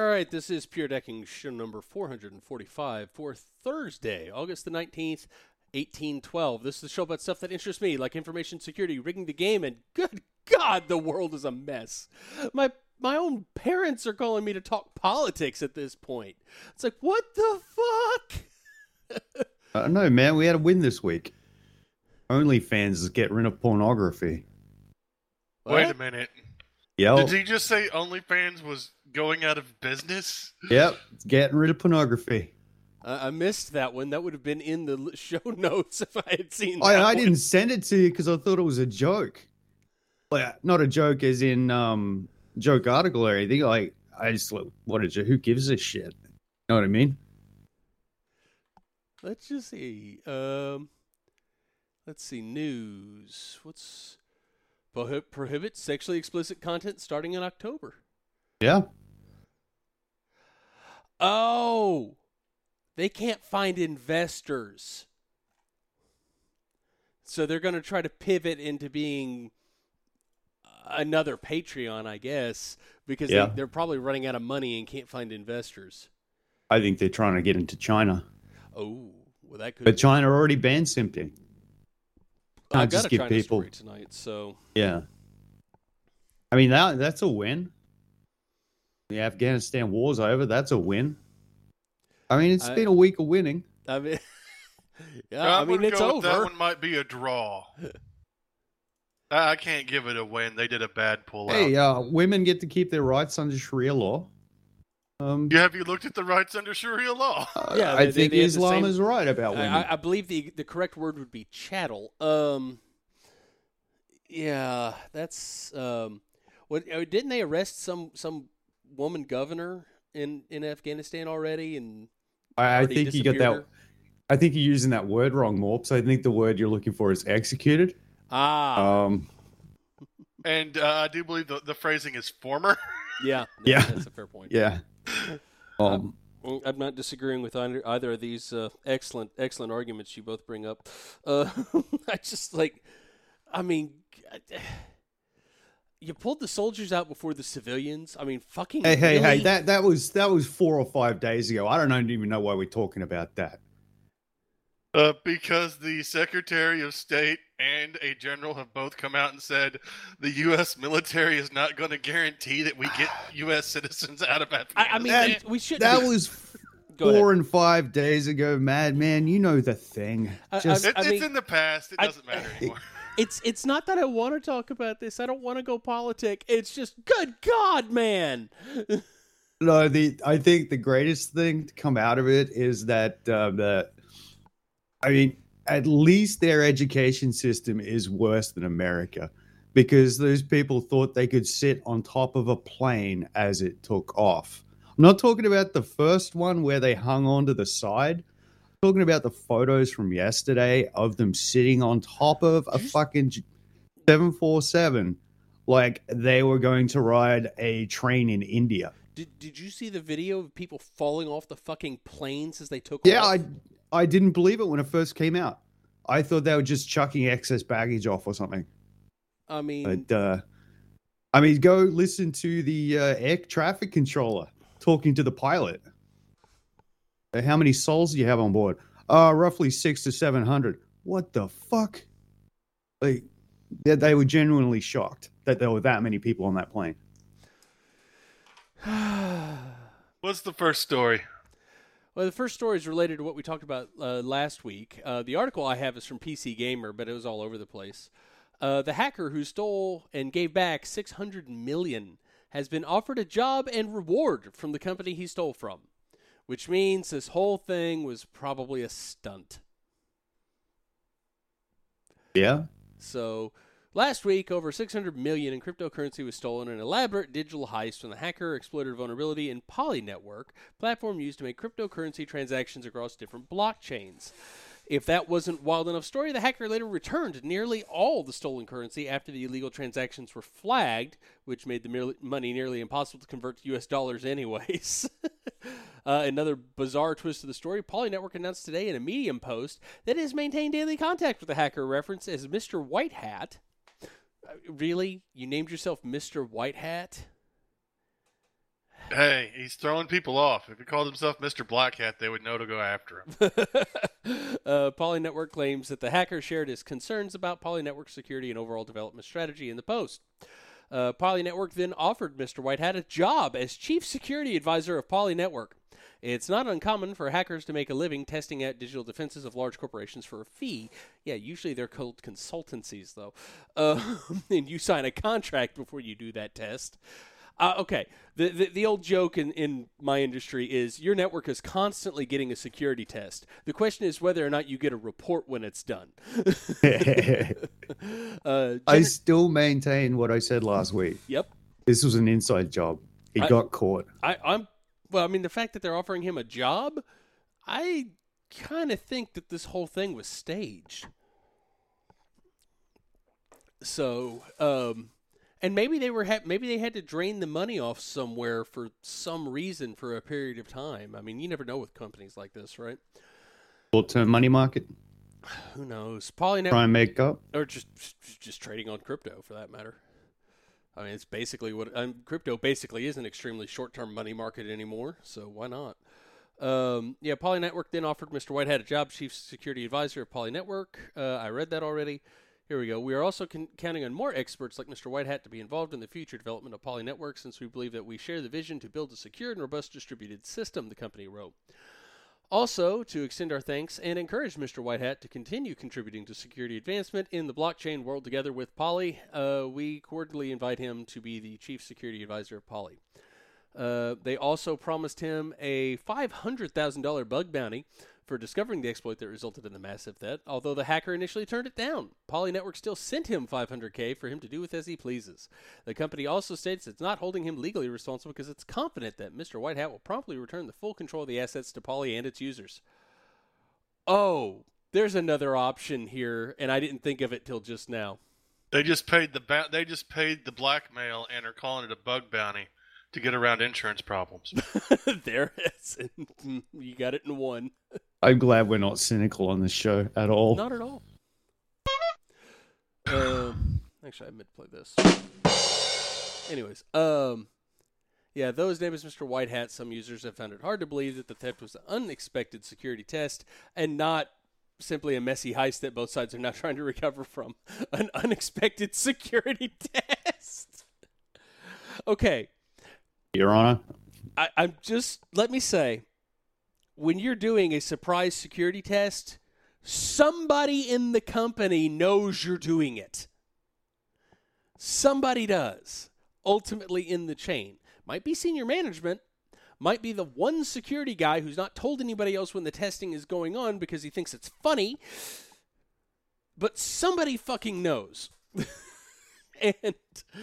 right, this is Pure Decking show number 445 for Thursday, August the 19th, 1812. This is the show about stuff that interests me, like information security, rigging the game, and good God, the world is a mess. My own parents are calling me to talk politics at this point. It's like, what the fuck? I don't know, man. We had a win this week. OnlyFans is getting rid of pornography. What? Wait a minute. Yep. Did he just say OnlyFans was going out of business? Yep. It's getting rid of pornography. I missed that one. That would have been in the show notes if I had seen that I one. didn't send it to you because I thought it was a joke. Like, not a joke as in joke article or anything. Like, I just like, what a joke. Who gives a shit? You know what I mean? Let's just see. Let's see. News. What's prohibit sexually explicit content starting in October? Yeah. Oh, they can't find investors, so they're going to try to pivot into being another Patreon, I guess, because they're probably running out of money and can't find investors. I think they're trying to get into China. Oh, well, that could. But China already banned simping. I got a China story tonight, so yeah. I mean that's a win. The Afghanistan war's over. That's a win. I mean, it's been a week of winning. I mean, yeah, I mean it's over. That one might be a draw. I can't give it a win. They did a bad pullout. Hey, women get to keep their rights under Sharia law. Have you looked at the rights under Sharia law? Yeah, I think Islam is right about women. I believe the correct word would be chattel. Yeah, that's what didn't they arrest some woman governor in Afghanistan already? And I think you got that. I think you're using that word wrong, Morps. I think the word you're looking for is executed. And I do believe the phrasing is former. Yeah, yeah, that's a fair point. Yeah. I'm not disagreeing with either of these excellent arguments you both bring up. I just you pulled the soldiers out before the civilians. I mean, fucking. Hey! That was 4 or 5 days ago. I don't even know why we're talking about that. Because the Secretary of State and a general have both come out and said the U.S. military is not going to guarantee that we get U.S. citizens out of Afghanistan. I mean, we should. That was 4 and 5 days ago, madman. You know the thing. It's in the past. It doesn't matter anymore. It's not that I want to talk about this. I don't want to go politic. It's just, good God, man. No, I think the greatest thing to come out of it is that at least their education system is worse than America, because those people thought they could sit on top of a plane as it took off. I'm not talking about the first one where they hung onto the side. I'm talking about the photos from yesterday of them sitting on top of a fucking 747 like they were going to ride a train in India. Did you see the video of people falling off the fucking planes as they took off? Yeah, I didn't believe it when it first came out. I thought they were just chucking excess baggage off or something. I mean, go listen to the air traffic controller talking to the pilot. How many souls do you have on board? Roughly 600 to 700. What the fuck? Like, they were genuinely shocked that there were that many people on that plane. What's the first story? Well, the first story is related to what we talked about last week. The article I have is from PC Gamer, but it was all over the place. The hacker who stole and gave back $600 million has been offered a job and reward from the company he stole from, which means this whole thing was probably a stunt. Yeah. So last week, over $600 million in cryptocurrency was stolen in an elaborate digital heist when the hacker exploited a vulnerability in Poly Network, platform used to make cryptocurrency transactions across different blockchains. If that wasn't wild enough story, the hacker later returned nearly all the stolen currency after the illegal transactions were flagged, which made the money nearly impossible to convert to U.S. dollars anyways. Another bizarre twist to the story, Poly Network announced today in a Medium post that it has maintained daily contact with the hacker, referenced as Mr. White Hat. Really? You named yourself Mr. White Hat? Hey, he's throwing people off. If he called himself Mr. Black Hat, they would know to go after him. Poly Network claims that the hacker shared his concerns about Poly Network security and overall development strategy in the post. Poly Network then offered Mr. Whitehat a job as chief security advisor of Poly Network. It's not uncommon for hackers to make a living testing out digital defenses of large corporations for a fee. Yeah, usually they're called consultancies, though. And you sign a contract before you do that test. Okay, the old joke in my industry is your network is constantly getting a security test. The question is whether or not you get a report when it's done. I still maintain what I said last week. Yep. This was an inside job. He got caught. Well, I mean, the fact that they're offering him a job, I kind of think that this whole thing was staged. So, and maybe maybe they had to drain the money off somewhere for some reason for a period of time. I mean, you never know with companies like this, right? Short-term money market. Who knows? Poly Network, Try and make up. or just trading on crypto for that matter. I mean, it's basically what crypto basically is an extremely short-term money market anymore. So why not? Yeah, Poly Network then offered Mr. Whitehat a job, chief security advisor of Poly Network. I read that already. Here we go. We are also counting on more experts like Mr. Whitehat to be involved in the future development of Poly Network, since we believe that we share the vision to build a secure and robust distributed system, the company wrote. Also, to extend our thanks and encourage Mr. Whitehat to continue contributing to security advancement in the blockchain world together with Poly, we cordially invite him to be the chief security advisor of Poly. They also promised him a $500,000 bug bounty for discovering the exploit that resulted in the massive theft, although the hacker initially turned it down. Poly Network still sent him $500K for him to do with as he pleases. The company also states it's not holding him legally responsible because it's confident that Mr. Whitehat will promptly return the full control of the assets to Poly and its users. Oh, there's another option here, and I didn't think of it till just now. They just paid the blackmail and are calling it a bug bounty to get around insurance problems. There it is. You got it in one. I'm glad we're not cynical on this show at all. Not at all. Actually, I meant to play this. Anyways, yeah, though his name is Mr. Whitehat, some users have found it hard to believe that the theft was an unexpected security test and not simply a messy heist that both sides are now trying to recover from. An unexpected security test. Okay. Your Honor. I'm just, let me say, when you're doing a surprise security test, somebody in the company knows you're doing it. Somebody does, ultimately in the chain. Might be senior management, might be the one security guy who's not told anybody else when the testing is going on because he thinks it's funny, but somebody fucking knows. And,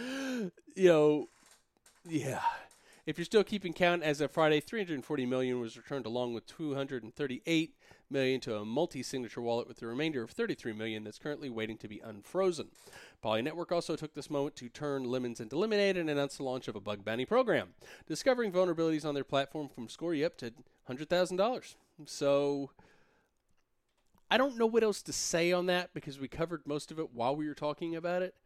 yeah. If you're still keeping count, as of Friday, $340 million was returned along with $238 million to a multi-signature wallet, with the remainder of $33 million that's currently waiting to be unfrozen. Poly Network also took this moment to turn lemons into lemonade and announced the launch of a bug bounty program, discovering vulnerabilities on their platform from score you up to $100,000. So I don't know what else to say on that because we covered most of it while we were talking about it.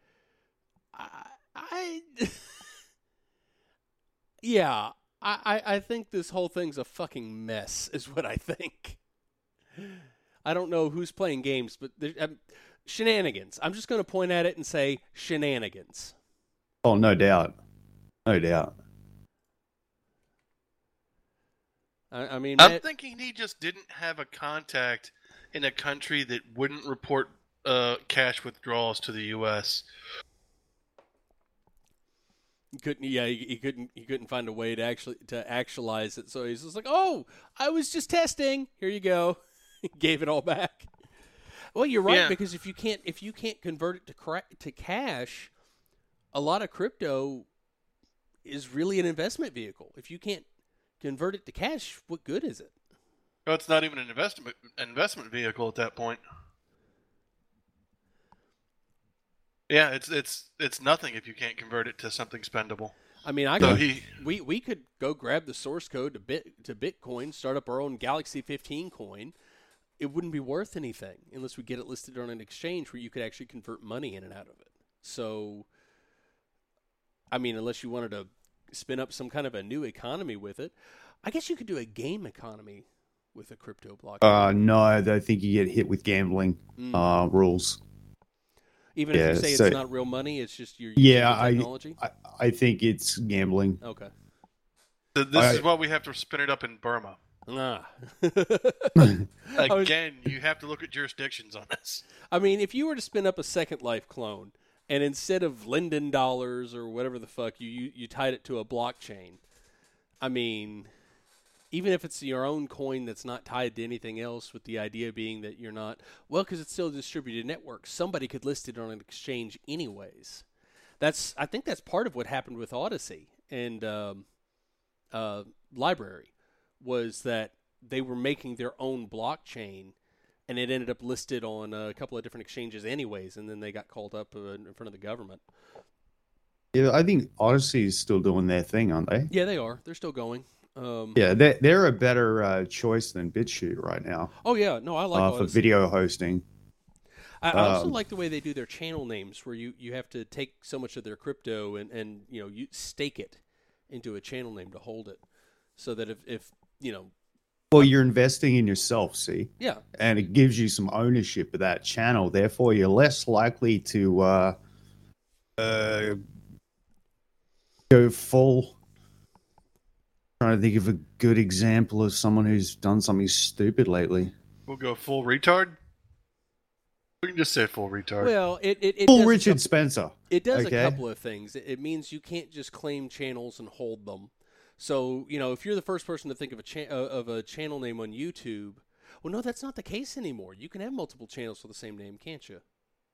Yeah, I think this whole thing's a fucking mess, is what I think. I don't know who's playing games, but shenanigans. I'm just going to point at it and say shenanigans. Oh, no doubt. No doubt. I mean, I'm thinking he just didn't have a contact in a country that wouldn't report cash withdrawals to the U.S. He couldn't find a way to actualize it. So he's just like, "Oh, I was just testing. Here you go." He gave it all back. Well, you're right, because if you can't convert it to cash, a lot of crypto is really an investment vehicle. If you can't convert it to cash, what good is it? No, it's not even an investment vehicle at that point. Yeah, it's nothing if you can't convert it to something spendable. I mean, we could go grab the source code to Bitcoin, start up our own Galaxy 15 coin. It wouldn't be worth anything unless we get it listed on an exchange where you could actually convert money in and out of it. So, I mean, unless you wanted to spin up some kind of a new economy with it. I guess you could do a game economy with a crypto blockchain. No, I think you get hit with gambling rules. Even if you say so- it's not real money, it's just you're using the technology. I think it's gambling. Okay. So this is why we have to spin it up in Burma. Ah. Again, you have to look at jurisdictions on this. I mean, if you were to spin up a Second Life clone, and instead of Linden dollars or whatever the fuck, you tied it to a blockchain, I mean, even if it's your own coin that's not tied to anything else, with the idea being that you're not, well, because it's still a distributed network, somebody could list it on an exchange anyways. I think that's part of what happened with Odyssey and Library, was that they were making their own blockchain, and it ended up listed on a couple of different exchanges anyways, and then they got called up in front of the government. Yeah, I think Odyssey is still doing their thing, aren't they? Yeah, they are. They're still going. Yeah, they're a better choice than BitChute right now. Oh yeah, no, I like for Odyssey. video hosting. I also like the way they do their channel names, where you have to take so much of their crypto and you stake it into a channel name to hold it, so that if Well, you're investing in yourself, see? yeah, And it gives you some ownership of that channel. Therefore, you're less likely to go full. Trying to think of a good example of someone who's done something stupid lately. We'll go full retard. We can just say full retard. well, it Full does Richard Spencer. It does Okay. a couple of things. It means you can't just claim channels and hold them. So if you're the first person to think of a channel name on YouTube, well, no, that's not the case anymore. You can have multiple channels with the same name, can't you?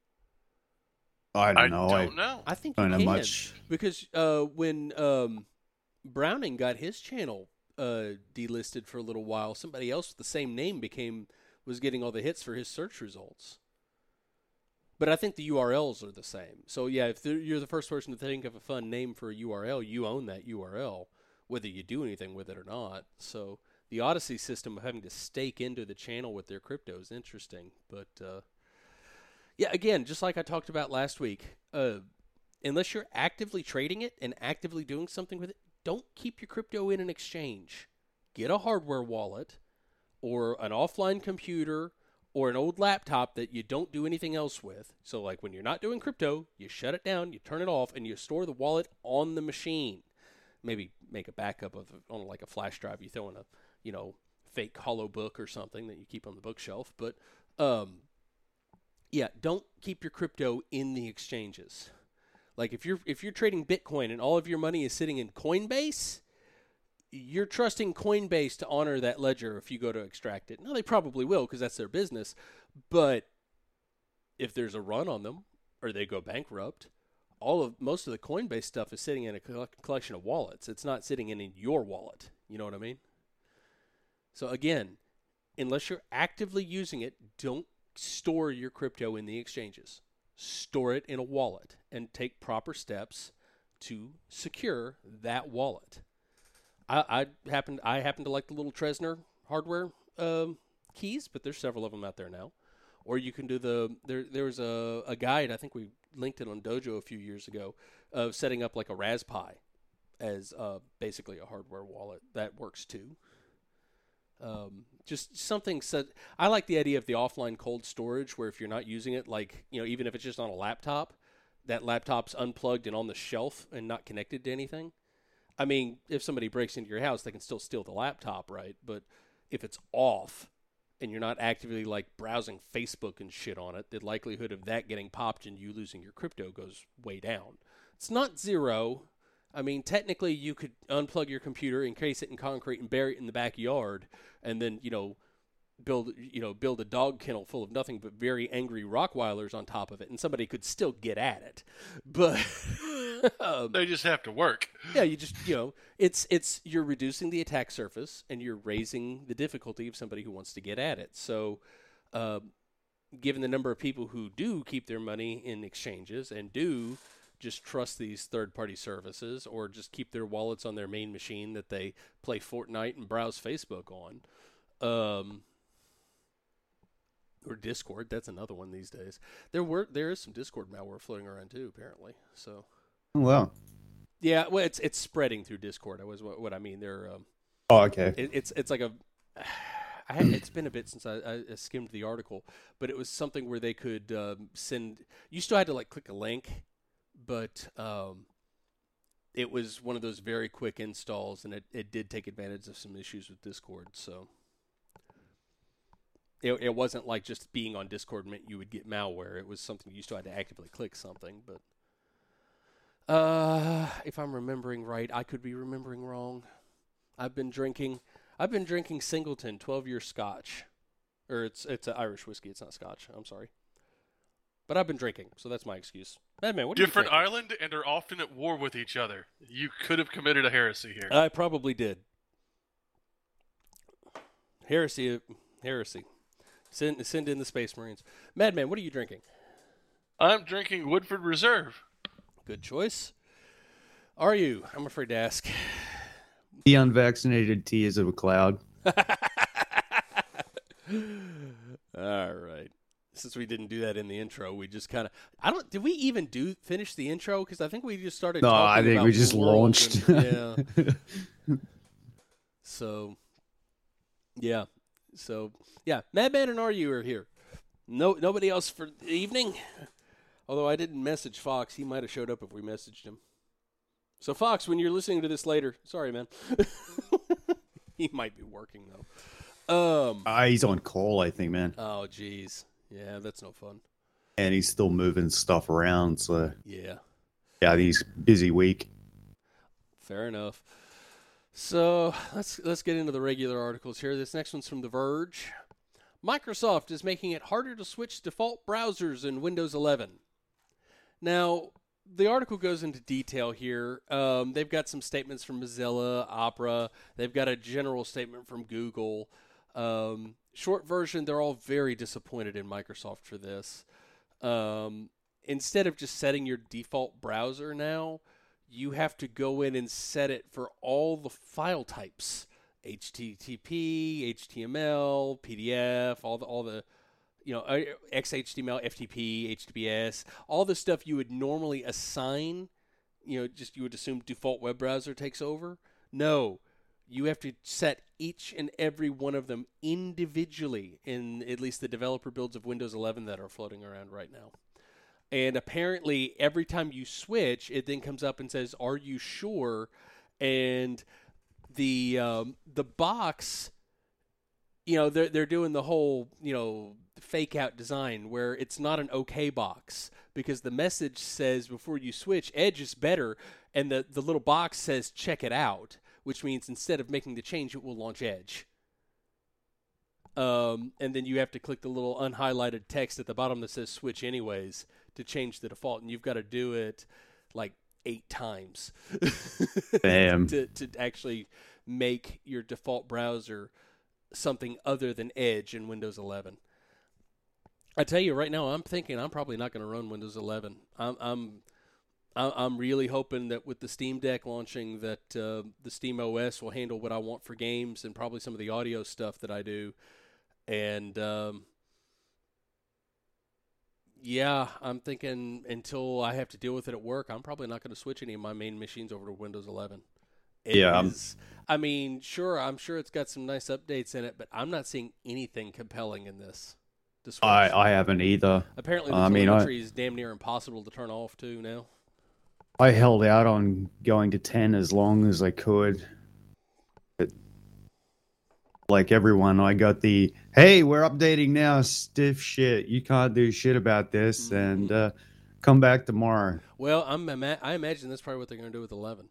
I I don't know. don't know. I think you don't know can, much. because when Browning got his channel delisted for a little while, somebody else with the same name was getting all the hits for his search results. But I think the URLs are the same. So yeah, if you're the first person to think of a fun name for a URL, you own that URL, whether you do anything with it or not. So the Odyssey system of having to stake into the channel with their crypto is interesting. But yeah, again, just like I talked about last week, unless you're actively trading it and actively doing something with it, don't keep your crypto in an exchange. Get a hardware wallet or an offline computer or an old laptop that you don't do anything else with. So like when you're not doing crypto, you shut it down, you turn it off, and you store the wallet on the machine. Maybe make a backup of it on like a flash drive you throw in a fake hollow book or something that you keep on the bookshelf. But yeah, don't keep your crypto in the exchanges. Like if you're trading Bitcoin and all of your money is sitting in Coinbase, you're trusting Coinbase to honor that ledger if you go to extract it. Now, they probably will because that's their business. But if there's a run on them or they go bankrupt, most of the Coinbase stuff is sitting in a collection of wallets. It's not sitting in your wallet. You know what I mean? So again, unless you're actively using it, don't store your crypto in the exchanges. Store it in a wallet and take proper steps to secure that wallet. I happen to like the little Trezor hardware keys, but there's several of them out there now. Or you can do there was a guide, I think we linked it on Dojo a few years ago, of setting up like a Raspberry as basically a hardware wallet. That works too. Just something I like the idea of the offline cold storage, where if you're not using it, like even if it's just on a laptop, that laptop's unplugged and on the shelf and not connected to anything. I mean, if somebody breaks into your house, they can still steal the laptop, right? But if it's off and you're not actively like browsing Facebook and shit on it, the likelihood of that getting popped and you losing your crypto goes way down. It's not zero. I mean, technically you could unplug your computer, encase it in concrete and bury it in the backyard and then, build a dog kennel full of nothing but very angry Rottweilers on top of it, and somebody could still get at it. But they just have to work. Yeah, you just it's you're reducing the attack surface and you're raising the difficulty of somebody who wants to get at it. So, given the number of people who do keep their money in exchanges and do just trust these third-party services, or just keep their wallets on their main machine that they play Fortnite and browse Facebook on. Or Discord, that's another one these days. There is some Discord malware floating around too, apparently. So, Well, Yeah, well, it's spreading through Discord. That was what I mean. They're Oh, okay. it's like a. It's been a bit since I skimmed the article, but it was something where they could send. You still had to like click a link, but it was one of those very quick installs, and it did take advantage of some issues with Discord. So it wasn't like just being on Discord meant you would get malware. It was something you still had to actively click something. But if I'm remembering right, I could be remembering wrong. I've been drinking Singleton 12-year Scotch, or it's an Irish whiskey. It's not Scotch. I'm sorry, but I've been drinking, so that's my excuse. Madman, what are you Different drinking? island and are often at war with each other. You could have committed a heresy here. I probably did. Heresy. Send in the Space Marines. Madman, what are you drinking? I'm drinking Woodford Reserve. Good choice. Are you? I'm afraid to ask. The unvaccinated tears of a cloud. All right. Since we didn't do that in the intro, we just kind of. Did we even finish the intro? Because I think we just started. No, talking I think about we just world launched. and- yeah. So, yeah. So, yeah. Madman and RU are here. Nobody else for the evening. Although I didn't message Fox, he might have showed up if we messaged him. So, Fox, when you're listening to this later, sorry, man. He might be working, though. He's on call, I think, man. Oh, jeez. Yeah, that's no fun. And he's still moving stuff around, so Yeah, yeah, he's busy week. fair enough. So, let's get into the regular articles here. This next one's from The Verge. Microsoft is making it harder to switch default browsers in Windows 11. Now, the article goes into detail here. They've got some statements from Mozilla, Opera. They've got a general statement from Google. Short version, they're all very disappointed in Microsoft for this. Instead of just setting your default browser now, you have to go in and set it for all the file types. HTTP, HTML, PDF, all the XHTML, FTP, HTTPS, all the stuff you would normally assign, you would assume default web browser takes over. No, you have to set each and every one of them individually in at least the developer builds of Windows 11 that are floating around right now. And apparently every time you switch, it then comes up and says, "Are you sure?" And the box, they're doing the whole, fake out design where it's not an okay box because the message says before you switch, Edge is better, and the little box says check it out, which means instead of making the change, it will launch Edge. And then you have to click the little unhighlighted text at the bottom that says switch anyways to change the default, and you've got to do it like 8 times Damn. to actually make your default browser something other than Edge in Windows 11. I tell you right now, I'm thinking I'm probably not going to run Windows 11. I'm really hoping that with the Steam Deck launching, that the Steam OS will handle what I want for games and probably some of the audio stuff that I do. And yeah, I'm thinking until I have to deal with it at work, I'm probably not going to switch any of my main machines over to Windows 11. I'm sure it's got some nice updates in it, but I'm not seeing anything compelling in this. I haven't either. Apparently, the telemetry is damn near impossible to turn off too now. I held out on going to 10 as long as I could. But like everyone, I got the, hey, we're updating now, stiff shit. You can't do shit about this, and come back tomorrow. Well, I imagine that's probably what they're going to do with 11.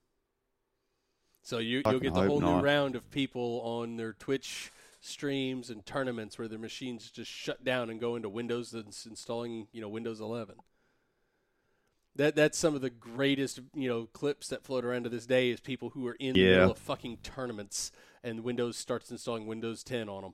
So you'll get the whole new round of people on their Twitch streams and tournaments where their machines just shut down and go into Windows and installing, Windows 11. That's some of the greatest, clips that float around to this day is people who are in the middle of fucking tournaments and Windows starts installing Windows 10 on them.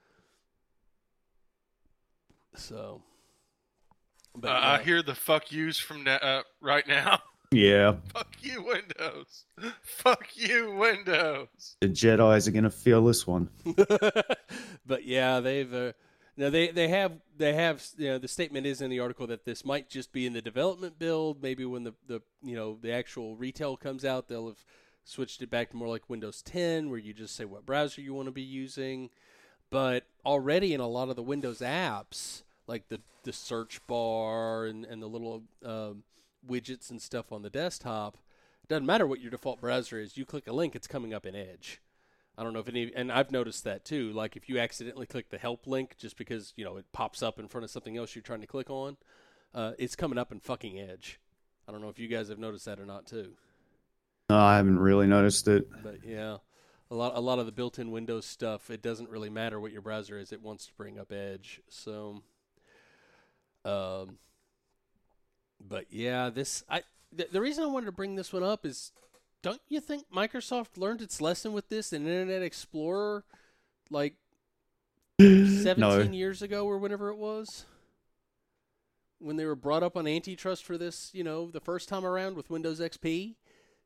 So, but I hear the fuck yous from right now. Yeah. Fuck you, Windows. Fuck you, Windows. The Jedis are gonna feel this one. But yeah, they've Now they have the statement is in the article that this might just be in the development build. Maybe when the actual retail comes out, they'll have switched it back to more like Windows 10, where you just say what browser you want to be using. But already in a lot of the Windows apps, like the search bar and the little widgets and stuff on the desktop, it doesn't matter what your default browser is. You click a link, it's coming up in Edge. I don't know if and I've noticed that too. Like if you accidentally click the help link just because, it pops up in front of something else you're trying to click on, it's coming up in fucking Edge. I don't know if you guys have noticed that or not too. No, I haven't really noticed it. But yeah, a lot of the built-in Windows stuff, it doesn't really matter what your browser is. It wants to bring up Edge. So, but yeah, the reason I wanted to bring this one up is, don't you think Microsoft learned its lesson with this in Internet Explorer like 17 years ago or whenever it was? When they were brought up on antitrust for this, the first time around with Windows XP?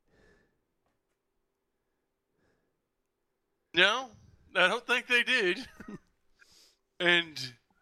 No, I don't think they did. And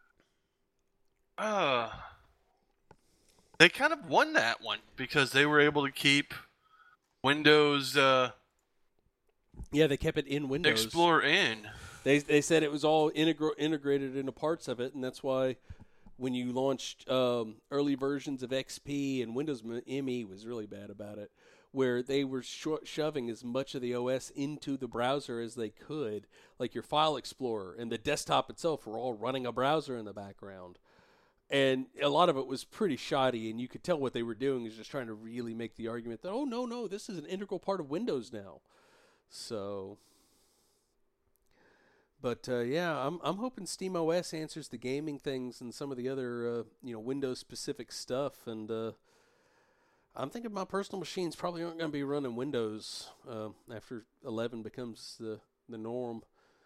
they kind of won that one because they were able to keep Windows yeah, they kept it in Windows Explorer in. They said it was all integrated into parts of it, and that's why when you launched early versions of XP and Windows ME was really bad about it, where they were shoving as much of the OS into the browser as they could, like your File Explorer and the desktop itself were all running a browser in the background. And a lot of it was pretty shoddy, and you could tell what they were doing is just trying to really make the argument that, oh, no, this is an integral part of Windows now. So, but yeah, I'm hoping SteamOS answers the gaming things and some of the other, Windows-specific stuff, and I'm thinking my personal machines probably aren't going to be running Windows after 11 becomes the norm.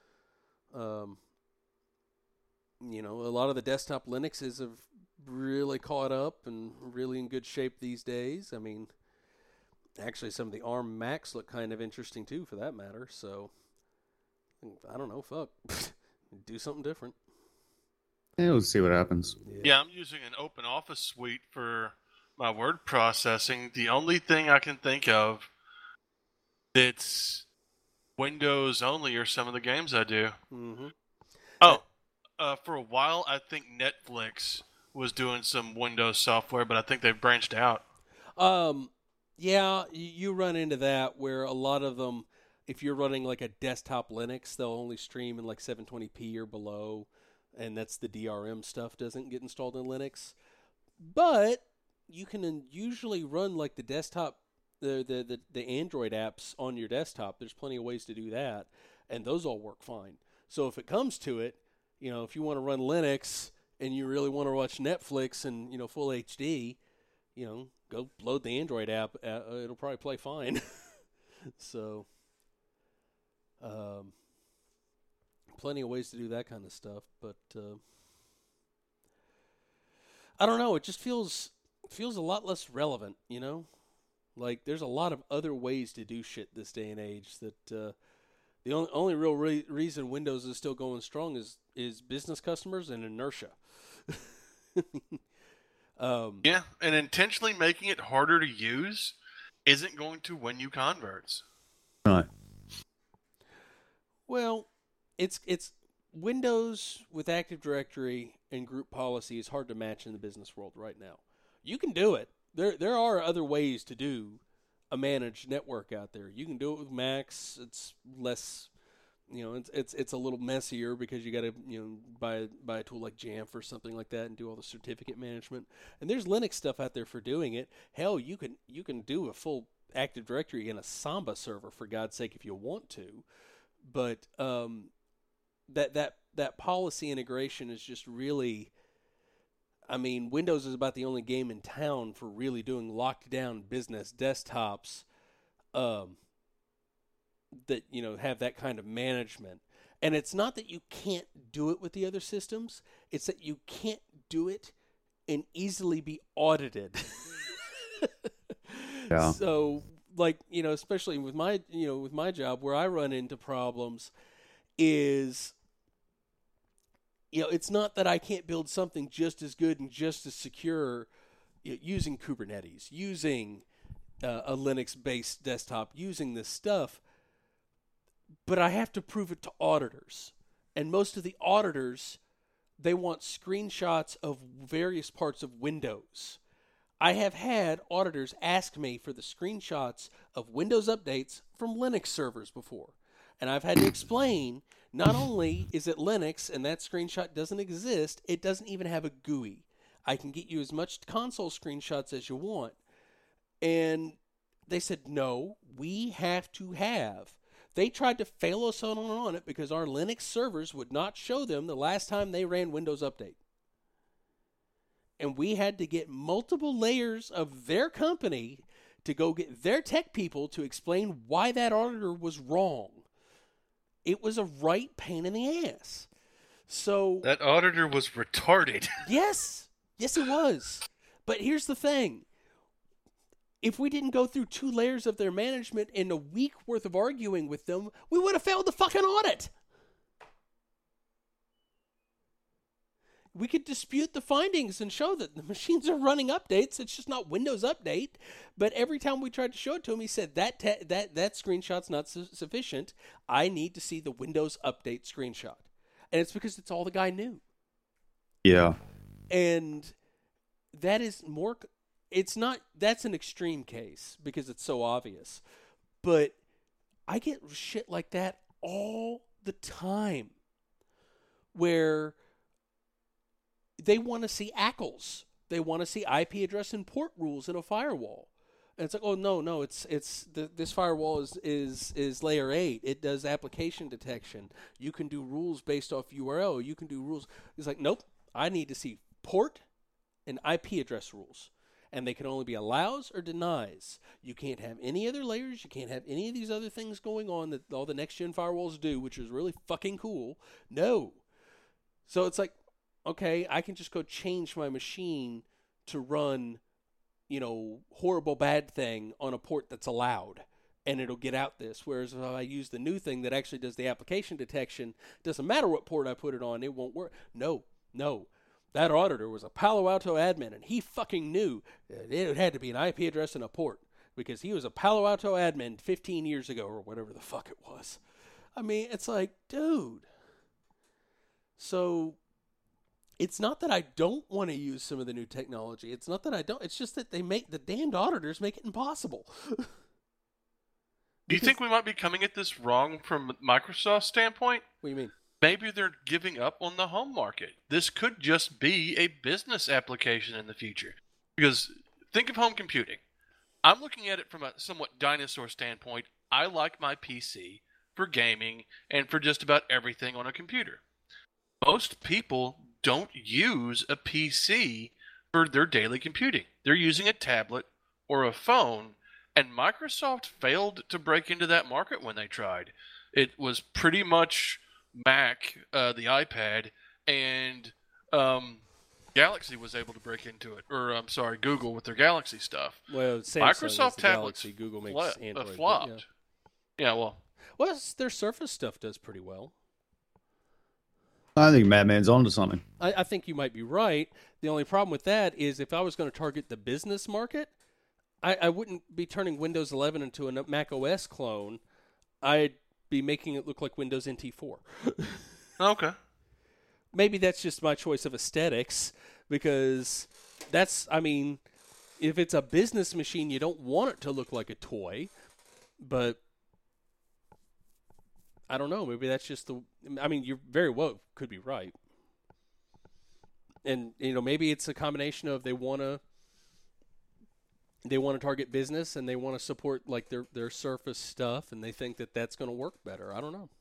A lot of the desktop Linuxes have really caught up and really in good shape these days. I mean, actually, some of the ARM Macs look kind of interesting too, for that matter. So, I don't know. Fuck, do something different. Yeah, we'll see what happens. Yeah, I'm using an Open Office suite for my word processing. The only thing I can think of that's Windows only are some of the games I do. Mm-hmm. Oh. For a while, I think Netflix was doing some Windows software, but I think they've branched out. Yeah, you run into that where a lot of them, if you're running like a desktop Linux, they'll only stream in like 720p or below, and that's the DRM stuff doesn't get installed in Linux. But you can usually run like the desktop, the Android apps on your desktop. There's plenty of ways to do that, and those all work fine. So if it comes to it, if you want to run Linux and you really want to watch Netflix and, full HD, go load the Android app. It'll probably play fine. So, plenty of ways to do that kind of stuff. But, I don't know. It just feels a lot less relevant, Like, there's a lot of other ways to do shit this day and age that, the only real reason Windows is still going strong is business customers and inertia. Yeah, and intentionally making it harder to use isn't going to win you converts. Right. Well, it's Windows with Active Directory and group policy is hard to match in the business world right now. You can do it. There are other ways to do a managed network out there. You can do it with Macs. It's less, it's a little messier because you got to, buy a tool like Jamf or something like that and do all the certificate management. And there's Linux stuff out there for doing it. Hell, you can do a full Active Directory in a Samba server, for God's sake, if you want to. But that policy integration is just really, I mean, Windows is about the only game in town for really doing locked down business desktops that, have that kind of management. And it's not that you can't do it with the other systems. It's that you can't do it and easily be audited. Yeah. So, like, especially with my job where I run into problems is, it's not that I can't build something just as good and just as secure using Kubernetes, using a Linux-based desktop, using this stuff, but I have to prove it to auditors. And most of the auditors, they want screenshots of various parts of Windows. I have had auditors ask me for the screenshots of Windows updates from Linux servers before. And I've had to explain, not only is it Linux and that screenshot doesn't exist, it doesn't even have a GUI. I can get you as much console screenshots as you want. And they said, no, we have to have. They tried to fail us on it because our Linux servers would not show them the last time they ran Windows Update. And we had to get multiple layers of their company to go get their tech people to explain why that auditor was wrong. It was a right pain in the ass. So that auditor was retarded. Yes, it was. But here's the thing. If we didn't go through 2 layers of their management in a week worth of arguing with them, we would have failed the fucking audit. We could dispute the findings and show that the machines are running updates. It's just not Windows Update. But every time we tried to show it to him, he said, that screenshot's not sufficient. I need to see the Windows Update screenshot. And it's because it's all the guy knew. Yeah. And that is more... It's not... That's an extreme case because it's so obvious. But I get shit like that all the time where... They want to see ACLs. They want to see IP address and port rules in a firewall. And it's like, oh no, this firewall is layer 8. It does application detection. You can do rules based off URL. You can do rules. It's like, nope. I need to see port and IP address rules, and they can only be allows or denies. You can't have any other layers. You can't have any of these other things going on that all the next gen firewalls do, which is really fucking cool. No. So it's like, okay, I can just go change my machine to run, horrible bad thing on a port that's allowed, and it'll get out this. Whereas if I use the new thing that actually does the application detection, doesn't matter what port I put it on, it won't work. No. That auditor was a Palo Alto admin, and he fucking knew that it had to be an IP address and a port because he was a Palo Alto admin 15 years ago or whatever the fuck it was. I mean, it's like, dude. So... It's not that I don't want to use some of the new technology. It's not that I don't. It's just that the damned auditors make it impossible. Do you think we might be coming at this wrong from Microsoft's standpoint? What do you mean? Maybe they're giving up on the home market. This could just be a business application in the future. Because think of home computing. I'm looking at it from a somewhat dinosaur standpoint. I like my PC for gaming and for just about everything on a computer. Most people don't use a PC for their daily computing. They're using a tablet or a phone, and Microsoft failed to break into that market when they tried. It was pretty much Mac, the iPad, and Galaxy was able to break into it. Or, I'm sorry, Google with their Galaxy stuff. Well, Samsung Microsoft tablets Galaxy, Google makes Android. flopped. Yeah, well, their Surface stuff does pretty well. I think Madman's onto something. I think you might be right. The only problem with that is if I was going to target the business market, I wouldn't be turning Windows 11 into a Mac OS clone. I'd be making it look like Windows NT 4. Okay. Maybe that's just my choice of aesthetics because if it's a business machine, you don't want it to look like a toy, but I don't know. Maybe that's just you're very well could be right. And, maybe it's a combination of they want to target business and they want to support like their Surface stuff and they think that that's going to work better. I don't know.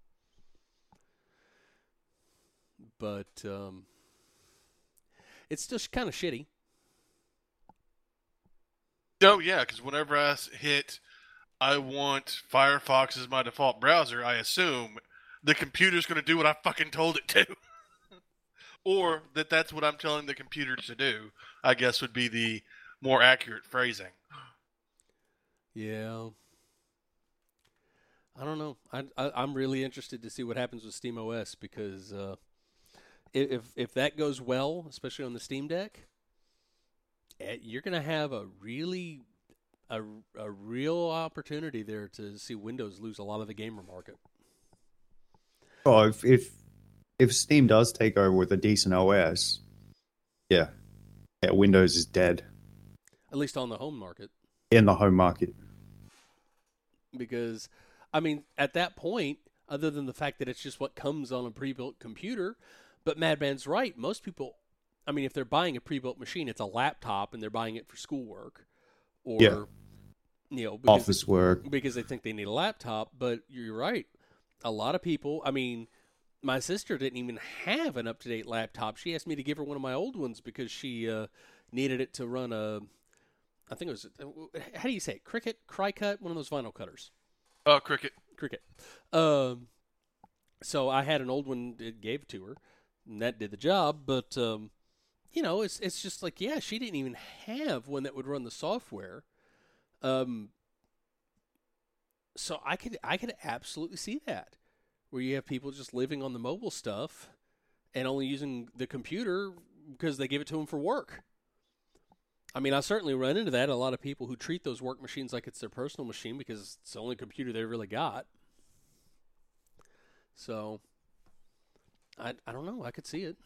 But it's just kind of shitty. Oh, yeah, because whenever I hit I want Firefox as my default browser, I assume the computer's going to do what I fucking told it to. Or that's what I'm telling the computer to do, I guess would be the more accurate phrasing. Yeah. I don't know. I'm really interested to see what happens with SteamOS because, if that goes well, especially on the Steam Deck, you're going to have a real opportunity there to see Windows lose a lot of the gamer market. Oh, if Steam does take over with a decent OS, yeah, Windows is dead At least on the home market. in the home market. Because, I mean, at that point, other than the fact that it's just what comes on a pre-built computer, but Madman's right. Most people, I mean, if they're buying a pre-built machine, it's a laptop and they're buying it for schoolwork or, Office work. because they think they need a laptop. But you're right. A lot of people, I mean, my sister didn't even have an up-to-date laptop. She asked me to give her one of my old ones because she needed it to run I think it was, how do you say it? Cricut, one of those vinyl cutters. Oh, Cricket. So I had an old one that gave to her, and that did the job. But it's just like, yeah, she didn't even have one that would run the software. So I could absolutely see that, where you have people just living on the mobile stuff and only using the computer because they give it to them for work. I mean, I certainly run into that. A lot of people who treat those work machines like it's their personal machine because it's the only computer they really got. So, I don't know. I could see it.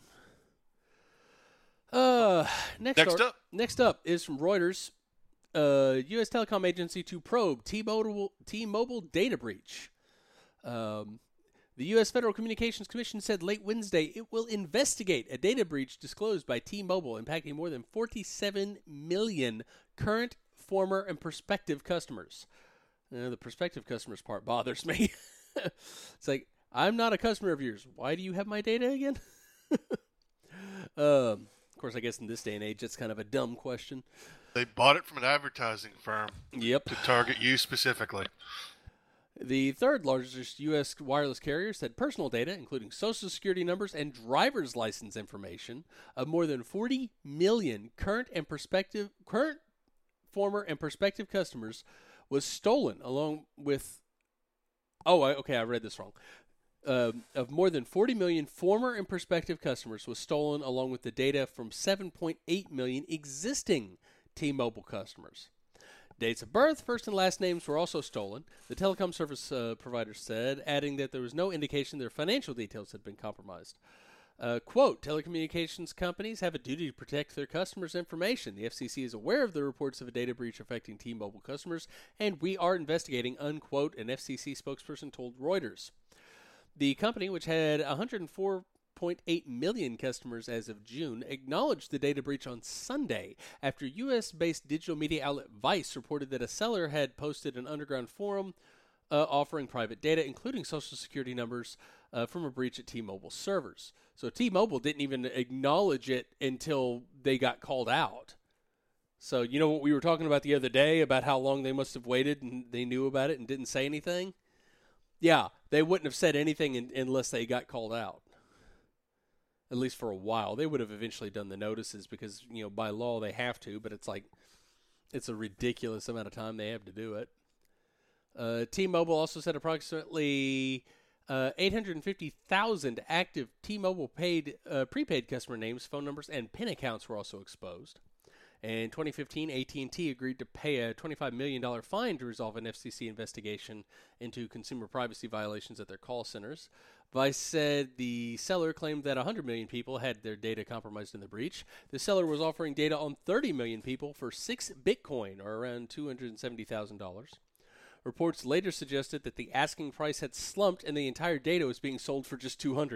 Next up is from Reuters. U.S. telecom agency to probe T-Mobile data breach. The U.S. Federal Communications Commission said late Wednesday it will investigate a data breach disclosed by T-Mobile impacting more than 47 million current, former, and prospective customers. The prospective customers part bothers me. It's like, I'm not a customer of yours. Why do you have my data again? Of course, I guess in this day and age, that's kind of a dumb question. They bought it from an advertising firm. Yep. To target you specifically. The third largest U.S. wireless carrier said personal data, including social security numbers and driver's license information, of more than 40 million current, former, and prospective customers was stolen, along with... I read this wrong. Of more than 40 million former and prospective customers was stolen, along with the data from 7.8 million existing T-Mobile customers. Dates of birth, first and last names were also stolen, the telecom service provider said, adding that there was no indication their financial details had been compromised. Quote, telecommunications companies have a duty to protect their customers' information. The FCC is aware of the reports of a data breach affecting T-Mobile customers, and we are investigating, unquote, an FCC spokesperson told Reuters. The company, which had 104.8 million customers as of June, acknowledged the data breach on Sunday after U.S.-based digital media outlet Vice reported that a seller had posted an underground forum offering private data, including social security numbers, from a breach at T-Mobile servers. So T-Mobile didn't even acknowledge it until they got called out. So you know what we were talking about the other day about how long they must have waited and they knew about it and didn't say anything? Yeah, they wouldn't have said anything unless they got called out. At least for a while. They would have eventually done the notices because, by law they have to, but it's like, it's a ridiculous amount of time they have to do it. T-Mobile also said approximately 850,000 active T-Mobile prepaid customer names, phone numbers, and PIN accounts were also exposed. In 2015, AT&T agreed to pay a $25 million fine to resolve an FCC investigation into consumer privacy violations at their call centers. Vice said the seller claimed that 100 million people had their data compromised in the breach. The seller was offering data on 30 million people for 6 Bitcoin, or around $270,000. Reports later suggested that the asking price had slumped and the entire data was being sold for just $200.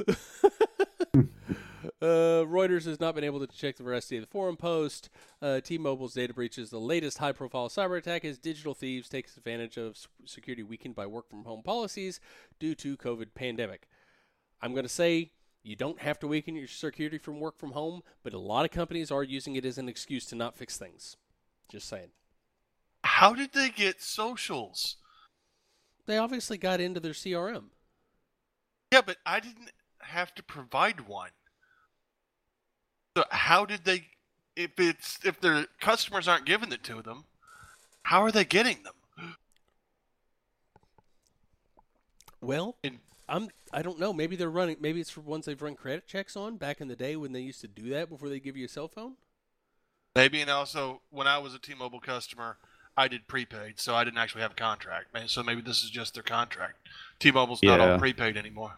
Reuters has not been able to check the veracity of the forum post. T-Mobile's data breach is the latest high-profile cyber attack as digital thieves take advantage of security weakened by work-from-home policies due to COVID pandemic. I'm going to say you don't have to weaken your security from work from home, but a lot of companies are using it as an excuse to not fix things. Just saying. How did they get socials? They obviously got into their CRM. Yeah, but I didn't have to provide one. So how did they, if their customers aren't giving it to them, how are they getting them? Well, And I don't know. Maybe they're running. Maybe it's for ones they've run credit checks on back in the day when they used to do that before they give you a cell phone. maybe, and also when I was a T-Mobile customer, I did prepaid, so I didn't actually have a contract. So maybe this is just their contract. T-Mobile's not all Yeah. prepaid anymore.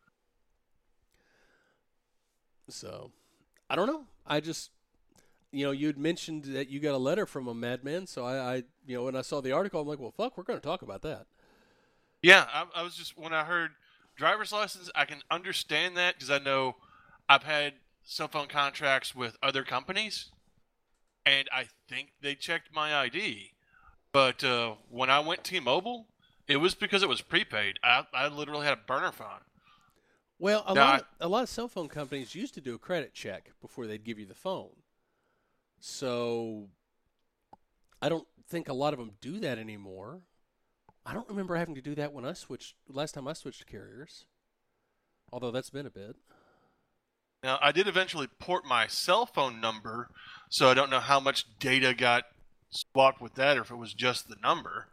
So I don't know. I just you had mentioned that you got a letter from a madman. So I when I saw the article, I'm like, well, fuck, we're going to talk about that. Yeah, I was just when I heard driver's license, I can understand that because I know I've had cell phone contracts with other companies, and I think they checked my ID. But when I went T-Mobile, it was because it was prepaid. I literally had a burner phone. Well, Now, a lot of cell phone companies used to do a credit check before they'd give you the phone. So I don't think a lot of them do that anymore. I don't remember having to do that when last time I switched carriers. Although that's been a bit. Now, I did eventually port my cell phone number, so I don't know how much data got swapped with that, or if it was just the number.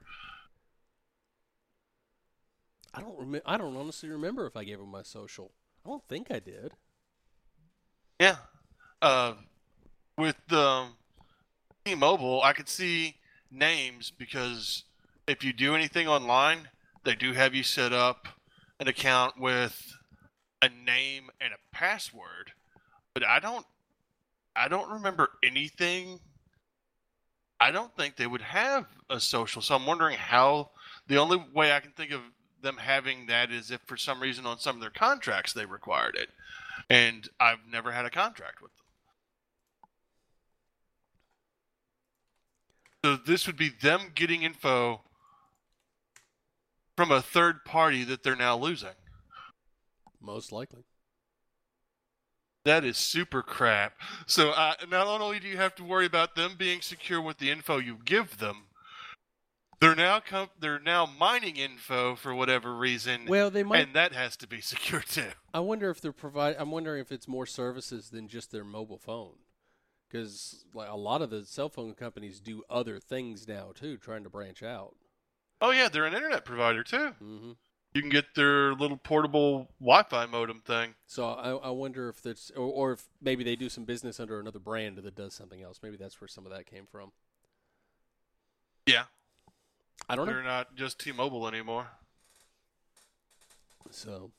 I don't honestly remember if I gave them my social. I don't think I did. Yeah. With T-Mobile, I could see names because if you do anything online, they do have you set up an account with a name and a password. But I don't remember anything. I don't think they would have a social. So I'm wondering how. The only way I can think of them having that is if for some reason on some of their contracts they required it. And I've never had a contract with them. So this would be them getting info from a third party that they're now losing. Most likely. That is super crap. So not only do you have to worry about them being secure with the info you give them, they're now mining info for whatever reason. Well, they might. And that has to be secure too. I'm wondering if it's more services than just their mobile phone, because like a lot of the cell phone companies do other things now too, trying to branch out. Oh yeah, they're an internet provider too. Mm-hmm. You can get their little portable Wi-Fi modem thing. So I wonder if that's or if maybe they do some business under another brand that does something else. Maybe that's where some of that came from. Yeah. I don't know. They're not just T-Mobile anymore. So,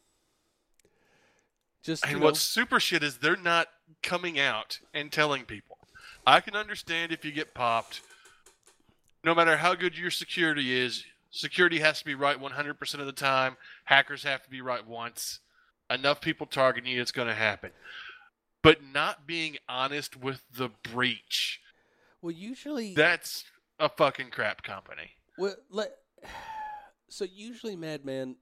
just and what's super shit is they're not coming out and telling people. I can understand if you get popped. No matter how good your security is, security has to be right 100% of the time. Hackers have to be right once. Enough people targeting you, it's going to happen. But not being honest with the breach. Well, usually that's a fucking crap company. Well, so usually, Madman,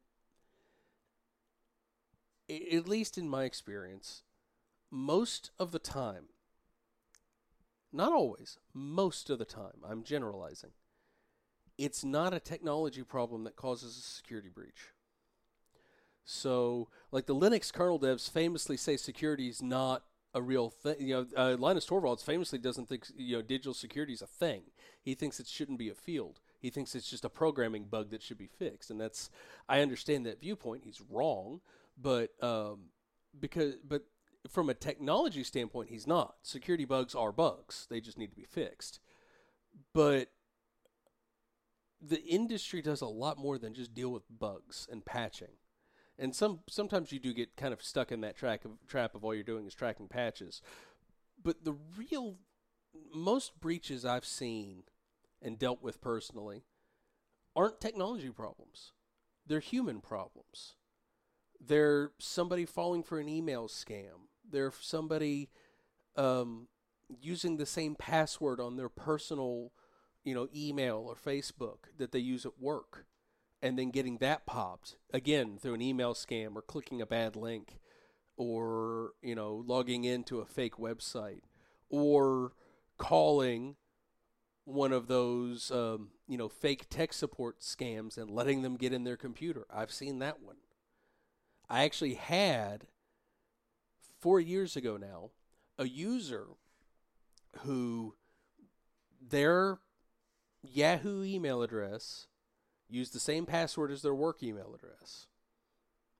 at least in my experience, most of the time, not always, most of the time, I'm generalizing, it's not a technology problem that causes a security breach. So, like the Linux kernel devs famously say security is not a real thing. Linus Torvalds famously doesn't think digital security is a thing. He thinks it shouldn't be a field. He thinks it's just a programming bug that should be fixed, and I understand that viewpoint. He's wrong, but from a technology standpoint, he's not. Security bugs are bugs; they just need to be fixed. But the industry does a lot more than just deal with bugs and patching. And sometimes you do get kind of stuck in that trap of all you're doing is tracking patches. But most breaches I've seen and dealt with personally aren't technology problems. They're human problems. They're somebody falling for an email scam. They're somebody using the same password on their personal, email or Facebook that they use at work, and then getting that popped again through an email scam or clicking a bad link or, logging into a fake website or calling one of those, fake tech support scams and letting them get in their computer. I've seen that one. I actually had 4 years ago now a user who their Yahoo email address used the same password as their work email address.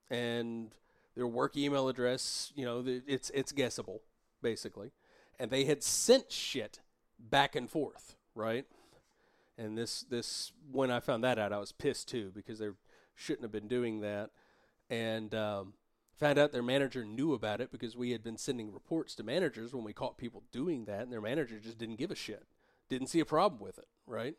and their work email address, it's guessable, basically. And they had sent shit back and forth, right? And this when I found that out, I was pissed too, because they shouldn't have been doing that. And found out their manager knew about it, because we had been sending reports to managers when we caught people doing that, and their manager just didn't give a shit. Didn't see a problem with it, right?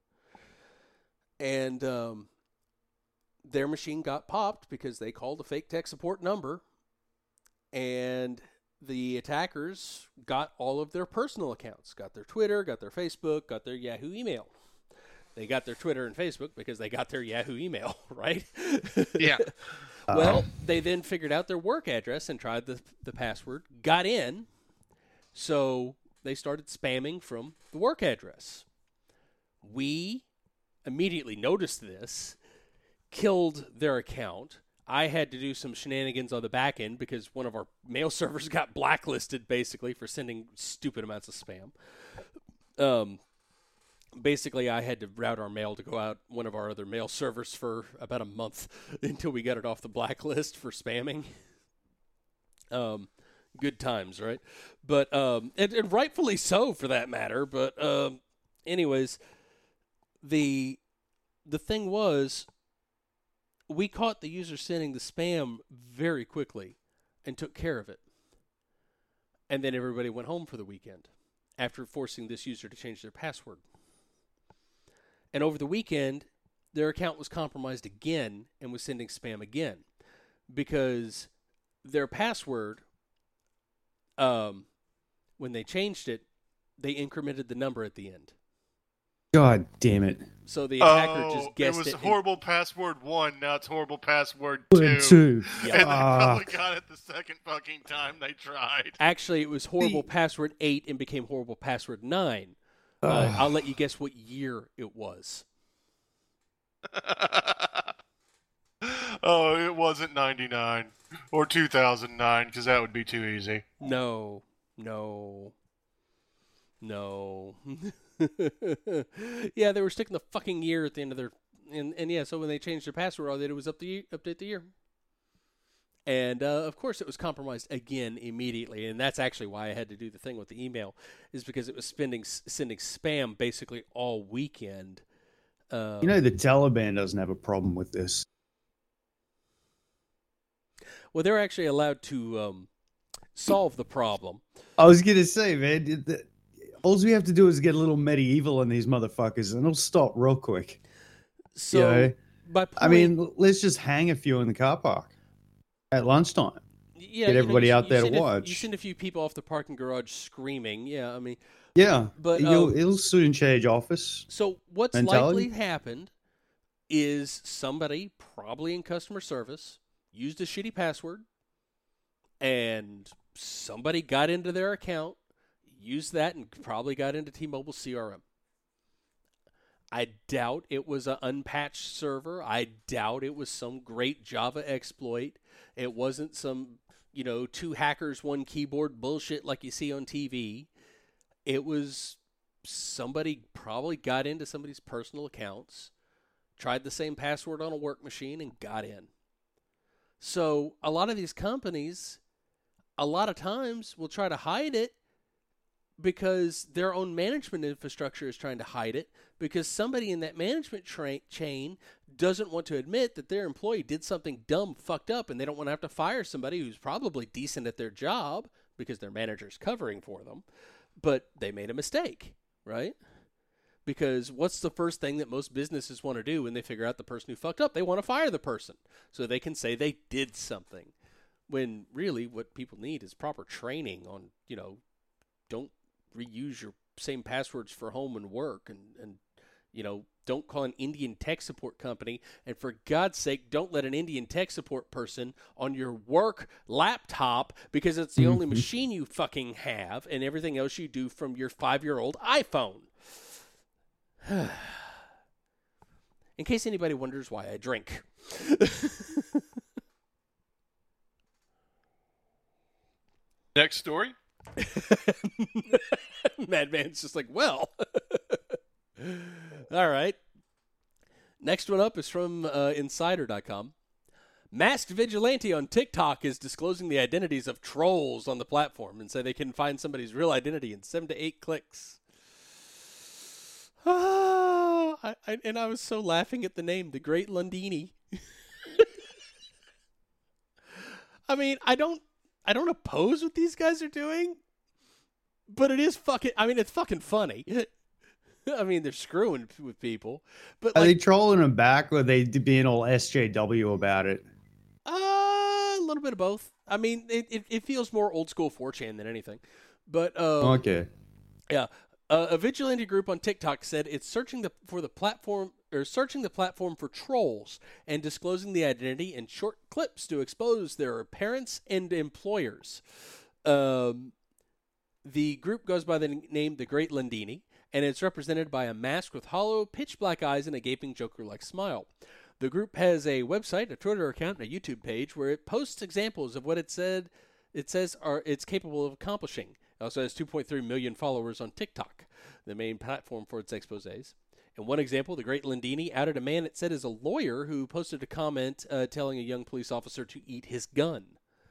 And their machine got popped because they called a fake tech support number, and the attackers got all of their personal accounts, got their Twitter, got their Facebook, got their Yahoo email. They got their Twitter and Facebook because they got their Yahoo email, right? Yeah. Well, they then figured out their work address and tried the password, got in, so they started spamming from the work address. We immediately noticed this, killed their account. I had to do some shenanigans on the back end because one of our mail servers got blacklisted, basically, for sending stupid amounts of spam. Basically, I had to route our mail to go out one of our other mail servers for about a month until we got it off the blacklist for spamming. Good times, right? But and rightfully so, for that matter. But anyways, the thing was, we caught the user sending the spam very quickly and took care of it. And then everybody went home for the weekend after forcing this user to change their password. And over the weekend, their account was compromised again and was sending spam again, because their password, when they changed it, they incremented the number at the end. God damn it. So the attacker just guessed it. It was horrible password 1, now it's horrible password 2. Yeah. And they probably got it the second fucking time they tried. Actually, it was horrible password 8 and became horrible password 9. I'll let you guess what year it was. Oh, it wasn't 99 or 2009, because that would be too easy. No. Yeah, they were sticking the fucking year at the end of their... And yeah, so when they changed their password, all they did was update the year. And, of course, it was compromised again immediately. And that's actually why I had to do the thing with the email, is because it was sending spam basically all weekend. The Taliban doesn't have a problem with this. Well, they're actually allowed to solve the problem. I was going to say, man, all we have to do is get a little medieval in these motherfuckers, and it'll stop real quick. So, let's just hang a few in the car park at lunchtime. Yeah, get everybody out there to watch. You send a few people off the parking garage screaming. Yeah, I mean... Yeah, but it'll soon change office. So what's likely happened is somebody, probably in customer service, used a shitty password, and somebody got into their account, used that, and probably got into T-Mobile CRM. I doubt it was an unpatched server. I doubt it was some great Java exploit. It wasn't some, 2 hackers, 1 keyboard bullshit like you see on TV. It was somebody probably got into somebody's personal accounts, tried the same password on a work machine, and got in. So a lot of these companies, a lot of times, will try to hide it because their own management infrastructure is trying to hide it, because somebody in that management chain doesn't want to admit that their employee did something dumb, fucked up, and they don't want to have to fire somebody who's probably decent at their job because their manager's covering for them. But they made a mistake, right? Because what's the first thing that most businesses want to do when they figure out the person who fucked up? They want to fire the person so they can say they did something. When really what people need is proper training on, don't reuse your same passwords for home and work, and don't call an Indian tech support company, and for God's sake, don't let an Indian tech support person on your work laptop, because it's the only machine you fucking have, and everything else you do from your 5-year-old iPhone. In case anybody wonders why I drink. Next story. Madman's just like, well... All right. Next one up is from Insider.com. Masked Vigilante on TikTok is disclosing the identities of trolls on the platform and say they can find somebody's real identity in 7 to 8 clicks. And I was so laughing at the name, The Great Lundini. I mean, I don't oppose what these guys are doing, but it is fucking. I mean, it's fucking funny. I mean, they're screwing with people, but are they trolling them back, or are they being all SJW about it? A little bit of both. I mean, it feels more old school 4chan than anything, but Okay. Yeah. A vigilante group on TikTok said it's searching the platform for trolls and disclosing the identity in short clips to expose their parents and employers. The group goes by the name The Great Lundini, and it's represented by a mask with hollow, pitch-black eyes and a gaping Joker-like smile. The group has a website, a Twitter account, and a YouTube page where it posts examples of what it says it's capable of accomplishing. It also has 2.3 million followers on TikTok, the main platform for its exposés. In one example, the Great Lundini outed a man it said is a lawyer who posted a comment telling a young police officer to eat his gun.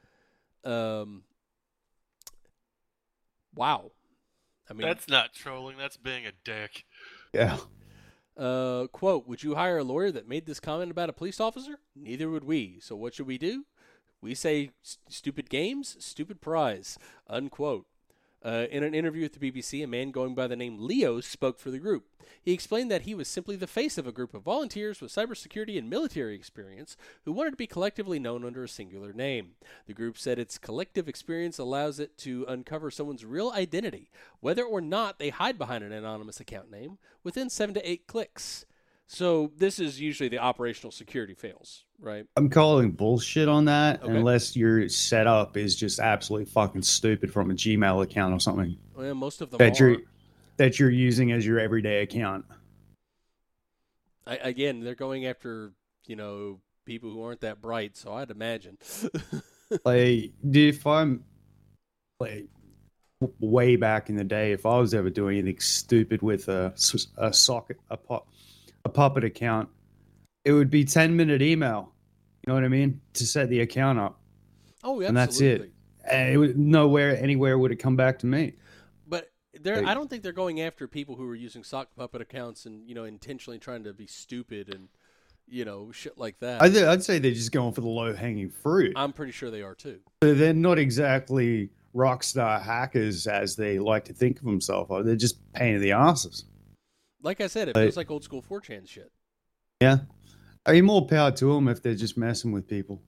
Wow. I mean, that's not trolling. That's being a dick. Yeah. Quote, would you hire a lawyer that made this comment about a police officer? Neither would we. So what should we do? We say stupid games, stupid prize. Unquote. In an interview with the BBC, a man going by the name Leo spoke for the group. He explained that he was simply the face of a group of volunteers with cybersecurity and military experience who wanted to be collectively known under a singular name. The group said its collective experience allows it to uncover someone's real identity, whether or not they hide behind an anonymous account name, within 7 to 8 clicks. So this is usually the operational security fails, right? I'm calling bullshit on that, Okay. unless your setup is just absolutely fucking stupid from a Gmail account or something Well, most of them that you're using as your everyday account. Again, they're going after, people who aren't that bright, so I'd imagine. Like, if I'm like way back in the day, if I was ever doing anything stupid with a puppet account, it would be 10-minute email. You know what I mean? To set the account up. Oh, yeah, and that's it. And it would anywhere would it come back to me. But I don't think they're going after people who are using sock puppet accounts and intentionally trying to be stupid and shit like that. I'd say they're just going for the low hanging fruit. I'm pretty sure they are too. They're not exactly rock star hackers as they like to think of themselves. They're just pain in the asses. Like I said, it feels like old school 4chan shit. Yeah. I mean, more power to them if they're just messing with people.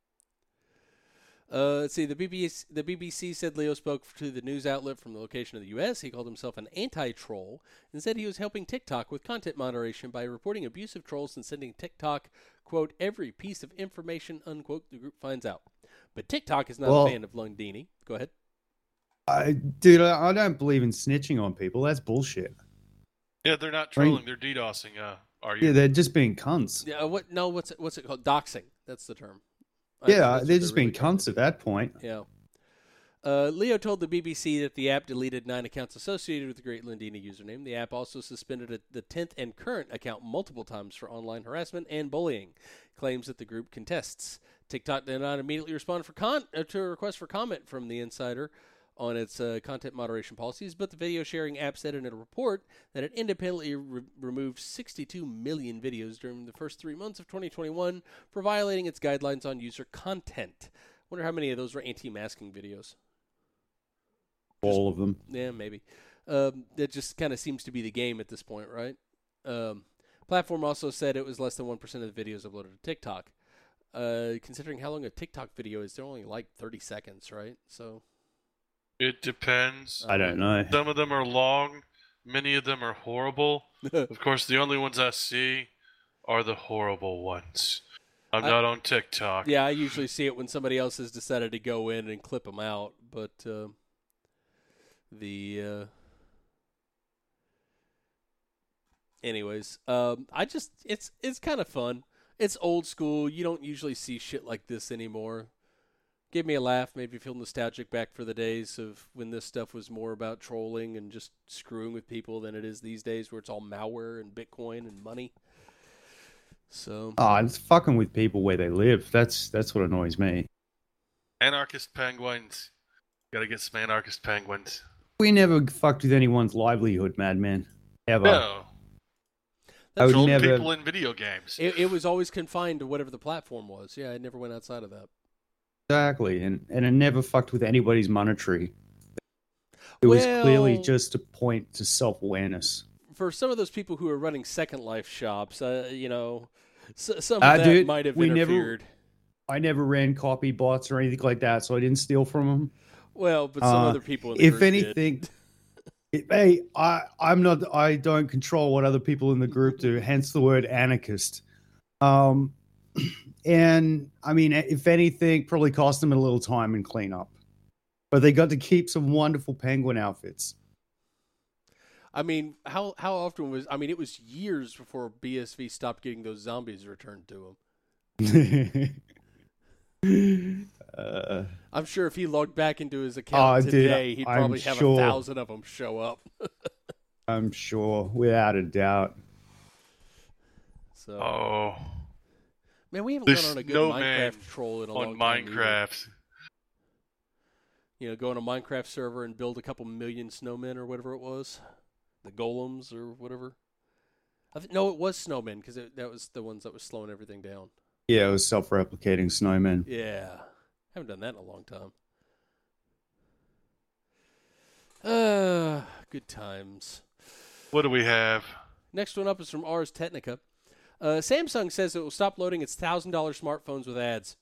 Let's see. The BBC said Leo spoke to the news outlet from the location of the U.S. He called himself an anti-troll and said he was helping TikTok with content moderation by reporting abusive trolls and sending TikTok, quote, every piece of information, unquote, the group finds out. But TikTok is not a fan of Lundini. Go ahead. I don't believe in snitching on people. That's bullshit. Yeah, they're not trolling. They're DDoSing. Are you? Yeah, they're just being cunts. Yeah. What's it called? Doxing. That's the term. Yeah, they're just being cunts at that point. Yeah. Leo told the BBC that the app deleted 9 accounts associated with the Great Lundini username. The app also suspended the 10th and current account multiple times for online harassment and bullying, claims that the group contests. TikTok did not immediately respond to a request for comment from the insider on its content moderation policies, but the video sharing app said in a report that it independently removed 62 million videos during the first 3 months of 2021 for violating its guidelines on user content. Wonder how many of those were anti-masking videos. All of them. Yeah, maybe. That just kind of seems to be the game at this point, right? Platform also said it was less than 1% of the videos uploaded to TikTok. Considering how long a TikTok video is, they're only like 30 seconds, right? So it depends. I don't know. Some of them are long. Many of them are horrible. Of course, the only ones I see are the horrible ones. I'm not on TikTok. Yeah, I usually see it when somebody else has decided to go in and clip them out. But anyways, it's kind of fun. It's old school. You don't usually see shit like this anymore. Give me a laugh, maybe feel nostalgic back for the days of when this stuff was more about trolling and just screwing with people than it is these days where it's all malware and Bitcoin and money. So it's fucking with people where they live. That's what annoys me. Anarchist penguins. Gotta get some anarchist penguins. We never fucked with anyone's livelihood, madman. Ever. No. I would Controlled never. people in video games. it was always confined to whatever the platform was. Yeah, I never went outside of that. Exactly, and it never fucked with anybody's monetary. It was clearly just a point to self-awareness. For some of those people who are running Second Life shops, you know, some of that might have interfered. I never ran copy bots or anything like that, so I didn't steal from them. Well, but some other people in the if group anything, hey, I'm not. I don't control what other people in the group do. Hence the word anarchist. And I mean, if anything, probably cost them a little time and clean up. But they got to keep some wonderful penguin outfits. I mean, how often was? I mean, it was years before BSV stopped getting those zombies returned to him. I'm sure if he logged back into his account today, he'd probably have 1,000 of them show up. I'm sure, without a doubt. So, man, we haven't gone on a good Minecraft troll in a long time. On Minecraft. You know, go on a Minecraft server and build a couple million snowmen or whatever it was. The golems or whatever. No, it was snowmen because that was the ones that was slowing everything down. Yeah, it was self-replicating snowmen. Yeah. Haven't done that in a long time. Good times. What do we have? Next one up is from Ars Technica. Samsung says it will stop loading its $1,000 smartphones with ads.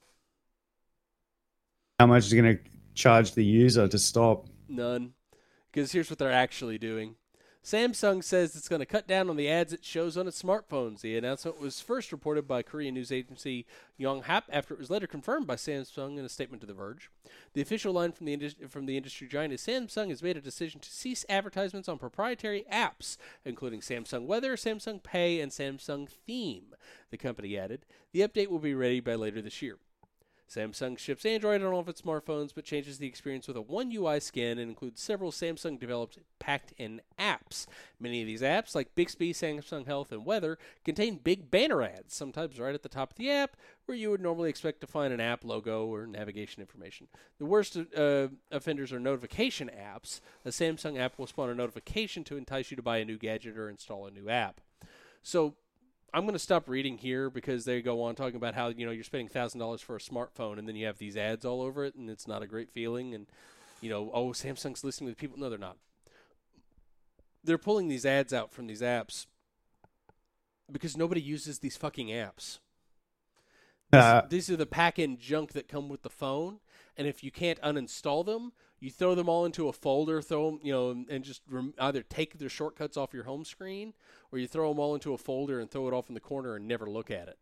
How much is it going to charge the user to stop? None. Because here's what they're actually doing. Samsung says it's going to cut down on the ads it shows on its smartphones. The announcement was first reported by Korean news agency Yonhap after it was later confirmed by Samsung in a statement to The Verge. The official line from the industry giant is Samsung has made a decision to cease advertisements on proprietary apps, including Samsung Weather, Samsung Pay, and Samsung Theme. The company added, the update will be ready by later this year. Samsung ships Android on all of its smartphones, but changes the experience with a One UI skin and includes several Samsung-developed packed-in apps. Many of these apps, like Bixby, Samsung Health, and Weather, contain big banner ads, sometimes right at the top of the app, where you would normally expect to find an app logo or navigation information. The worst offenders are notification apps. A Samsung app will spawn a notification to entice you to buy a new gadget or install a new app. So I'm going to stop reading here because they go on talking about how, you know, you're spending $1,000 for a smartphone and then you have these ads all over it and it's not a great feeling. And, you know, oh, Samsung's listening to people. No, they're not. They're pulling these ads out from these apps because nobody uses these fucking apps. These are the pack-in junk that come with the phone. And if you can't uninstall them, you throw them all into a folder, throw them, you know, and just either take their shortcuts off your home screen, or you throw them all into a folder and throw it off in the corner and never look at it.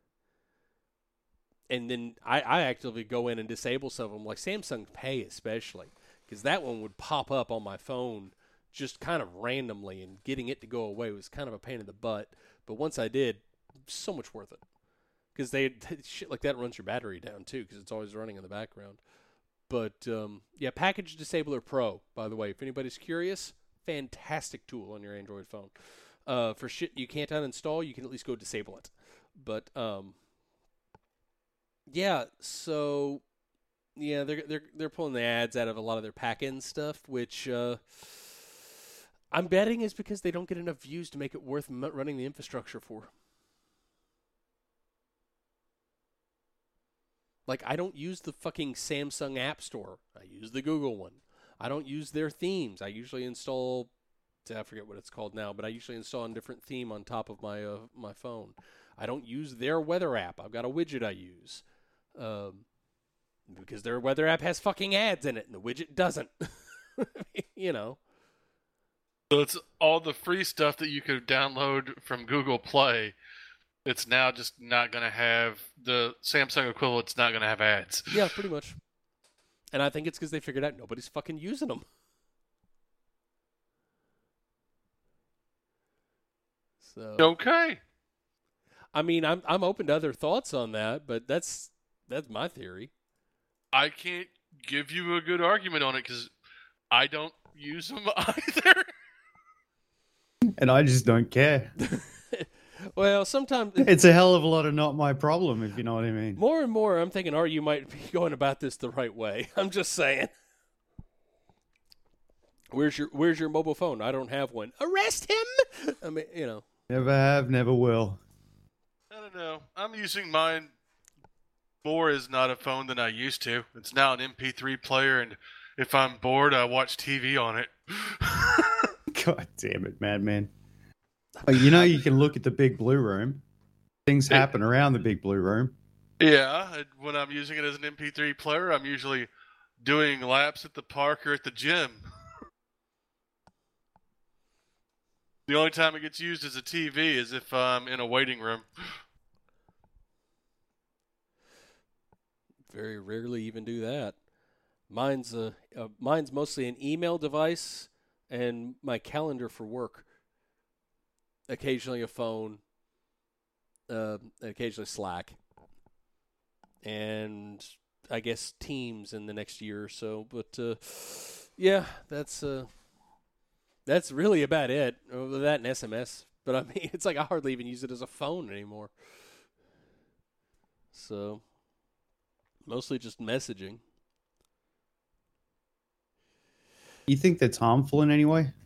And then I actively go in and disable some of them, like Samsung Pay especially, because that one would pop up on my phone just kind of randomly, and getting it to go away was kind of a pain in the butt. But once I did, so much worth it. Because shit like that runs your battery down too, because it's always running in the background. But yeah, Package Disabler Pro, by the way, if anybody's curious, fantastic tool on your Android phone. For shit you can't uninstall, you can at least go disable it. But yeah, so yeah, they're pulling the ads out of a lot of their pack-in stuff, which I'm betting is because they don't get enough views to make it worth running the infrastructure for. Like, I don't use the fucking Samsung App Store. I use the Google one. I don't use their themes. I usually install, I forget what it's called now, but I usually install a different theme on top of my my phone. I don't use their weather app. I've got a widget I use. Because their weather app has fucking ads in it, and the widget doesn't. You know. So it's all the free stuff that you could download from Google Play. It's now just not going to have the Samsung equivalent's not going to have ads. Yeah, pretty much. And I think it's because they figured out nobody's fucking using them. So okay. I mean, I'm open to other thoughts on that, but that's my theory. I can't give you a good argument on it because I don't use them either. And I just don't care. Well, sometimes It's a hell of a lot of not my problem, if you know what I mean. more and more, I'm thinking, you might be going about this the right way. I'm just saying. Where's your mobile phone? I don't have one. Arrest him! I mean, Never have, never will. I don't know. I'm using mine more as not a phone than I used to. It's now an MP3 player, and if I'm bored, I watch TV on it. God damn it, madman. You can look at the big blue room. Things happen around the big blue room. Yeah, when I'm using it as an MP3 player, I'm usually doing laps at the park or at the gym. The only time it gets used as a TV is if I'm in a waiting room. Very rarely even do that. Mine's mostly an email device and my calendar for work. Occasionally a phone, occasionally Slack, and I guess Teams in the next year or so. But yeah, that's really about it. That and SMS. But I mean, it's like I hardly even use it as a phone anymore. So mostly just messaging. You think that's harmful in any way?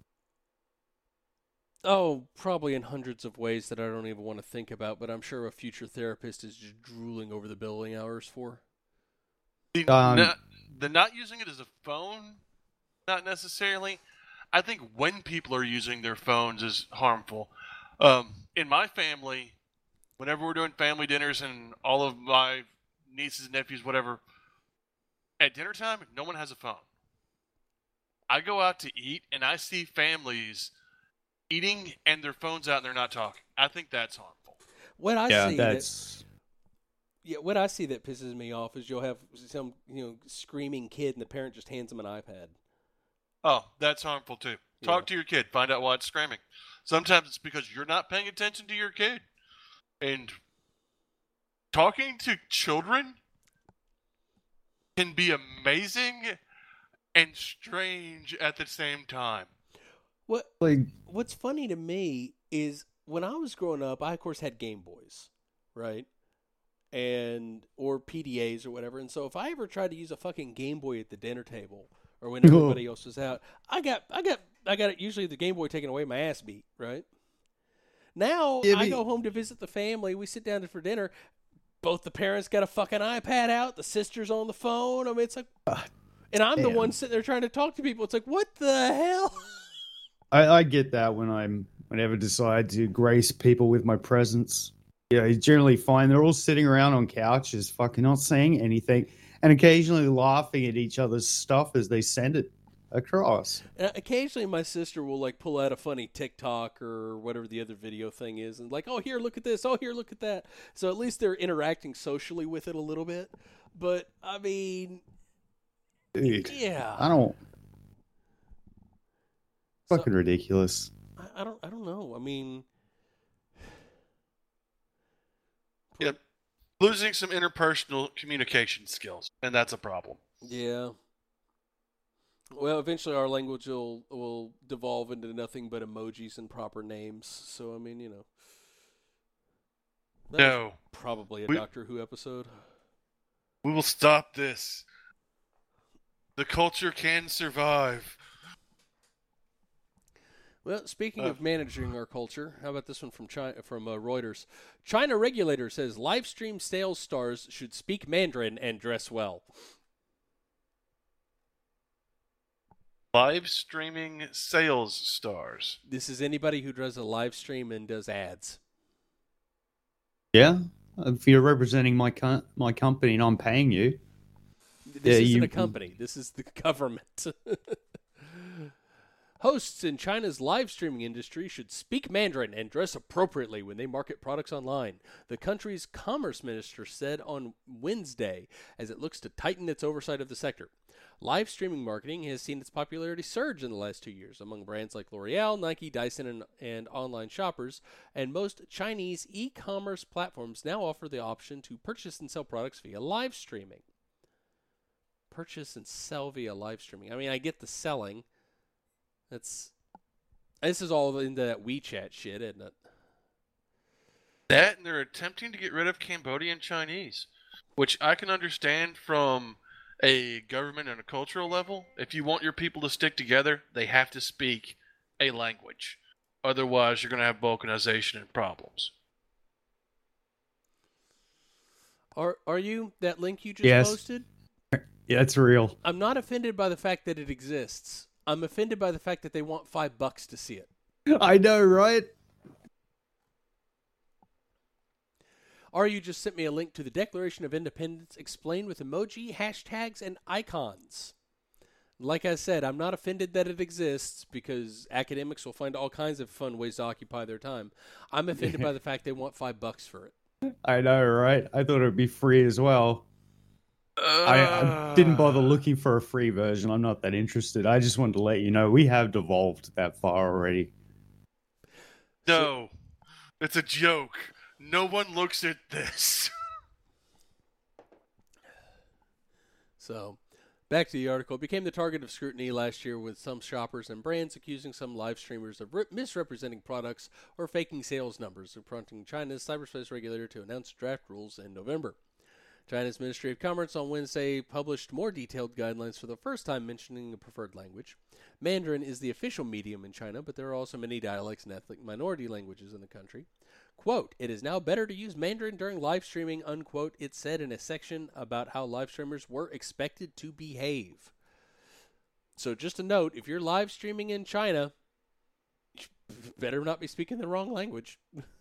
Oh, probably in hundreds of ways that I don't even want to think about, but I'm sure a future therapist is just drooling over the billing hours for. The not using it as a phone, not necessarily. I think when people are using their phones is harmful. In my family, whenever we're doing family dinners and all of my nieces and nephews, whatever, at dinner time, no one has a phone. I go out to eat and I see families eating and their phones out and they're not talking. I think that's harmful. What I see that's... what I see that pisses me off is you'll have some screaming kid and the parent just hands them an iPad. Oh, that's harmful too. Talk to your kid. Find out why it's screaming. Sometimes it's because you're not paying attention to your kid. And talking to children can be amazing and strange at the same time. What's funny to me is when I was growing up, I of course had Game Boys, right? Or PDAs or whatever. And so if I ever tried to use a fucking Game Boy at the dinner table or when everybody else was out, I got it, usually the Game Boy taken away, my ass beat, right? Now I go home to visit the family. We sit down for dinner. Both the parents got a fucking iPad out. The sister's on the phone. I mean, it's like, and I'm the one sitting there trying to talk to people. It's like, what the hell? I get that whenever I decide to grace people with my presence. Yeah, it's generally fine. They're all sitting around on couches, fucking not saying anything, and occasionally laughing at each other's stuff as they send it across. And occasionally my sister will like pull out a funny TikTok or whatever the other video thing is and like, oh, here, look at this. Oh, here, look at that. So at least they're interacting socially with it a little bit. But I mean, dude, yeah, I don't. Fucking ridiculous. I don't know. I mean, yeah, losing some interpersonal communication skills, and that's a problem. Yeah. Well, eventually our language will devolve into nothing but emojis and proper names. So I mean, No, probably a Doctor Who episode. We will stop this. The culture can survive. Well, speaking of managing our culture, how about this one from Reuters? China regulator says live stream sales stars should speak Mandarin and dress well. Live streaming sales stars. This is anybody who does a live stream and does ads. Yeah, if you're representing my company and I'm paying you. This isn't a company. This is the government. Hosts in China's live streaming industry should speak Mandarin and dress appropriately when they market products online, the country's commerce minister said on Wednesday as it looks to tighten its oversight of the sector. Live streaming marketing has seen its popularity surge in the last 2 years among brands like L'Oreal, Nike, Dyson, and online shoppers, and most Chinese e-commerce platforms now offer the option to purchase and sell products via live streaming. Purchase and sell via live streaming. I mean, I get the selling. This is all into that WeChat shit, isn't it? That, and they're attempting to get rid of Cambodian Chinese, which I can understand from a government and a cultural level. If you want your people to stick together, they have to speak a language. Otherwise, you're going to have balkanization and problems. Are you that link you just Yes. posted? Yeah, it's real. I'm not offended by the fact that it exists. I'm offended by the fact that they want $5 to see it. I know, right? You just sent me a link to the Declaration of Independence explained with emoji, hashtags, and icons. Like I said, I'm not offended that it exists because academics will find all kinds of fun ways to occupy their time. I'm offended by the fact they want $5 for it. I know, right? I thought it would be free as well. I didn't bother looking for a free version. I'm not that interested. I just wanted to let you know we have devolved that far already. No, it's a joke. No one looks at this. So, back to the article. It became the target of scrutiny last year with some shoppers and brands accusing some live streamers of misrepresenting products or faking sales numbers, prompting China's cyberspace regulator to announce draft rules in November. China's Ministry of Commerce on Wednesday published more detailed guidelines for the first time mentioning a preferred language. Mandarin is the official medium in China, but there are also many dialects and ethnic minority languages in the country. Quote, "It is now better to use Mandarin during live streaming," unquote, it said in a section about how live streamers were expected to behave. So just a note, if you're live streaming in China, you better not be speaking the wrong language.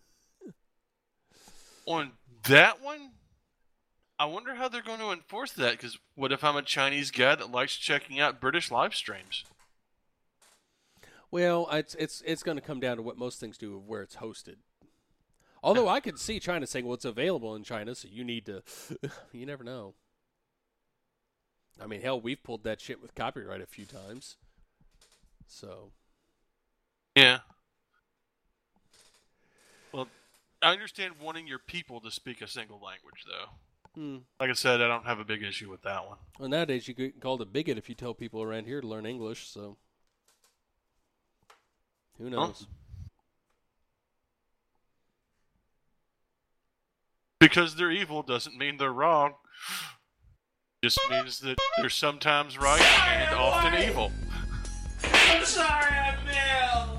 On that one, I wonder how they're going to enforce that, because what if I'm a Chinese guy that likes checking out British live streams? Well, it's going to come down to what most things do of where it's hosted. Although I could see China saying, well, it's available in China, so you need to... You never know. I mean, hell, we've pulled that shit with copyright a few times. So... Yeah. Well, I understand wanting your people to speak a single language, though. Like I said, I don't have a big issue with that one. Well, nowadays you get called a bigot if you tell people around here to learn English, so... Who knows? Because they're evil doesn't mean they're wrong. Just means that they're sometimes right and often evil. I'm sorry, Emil.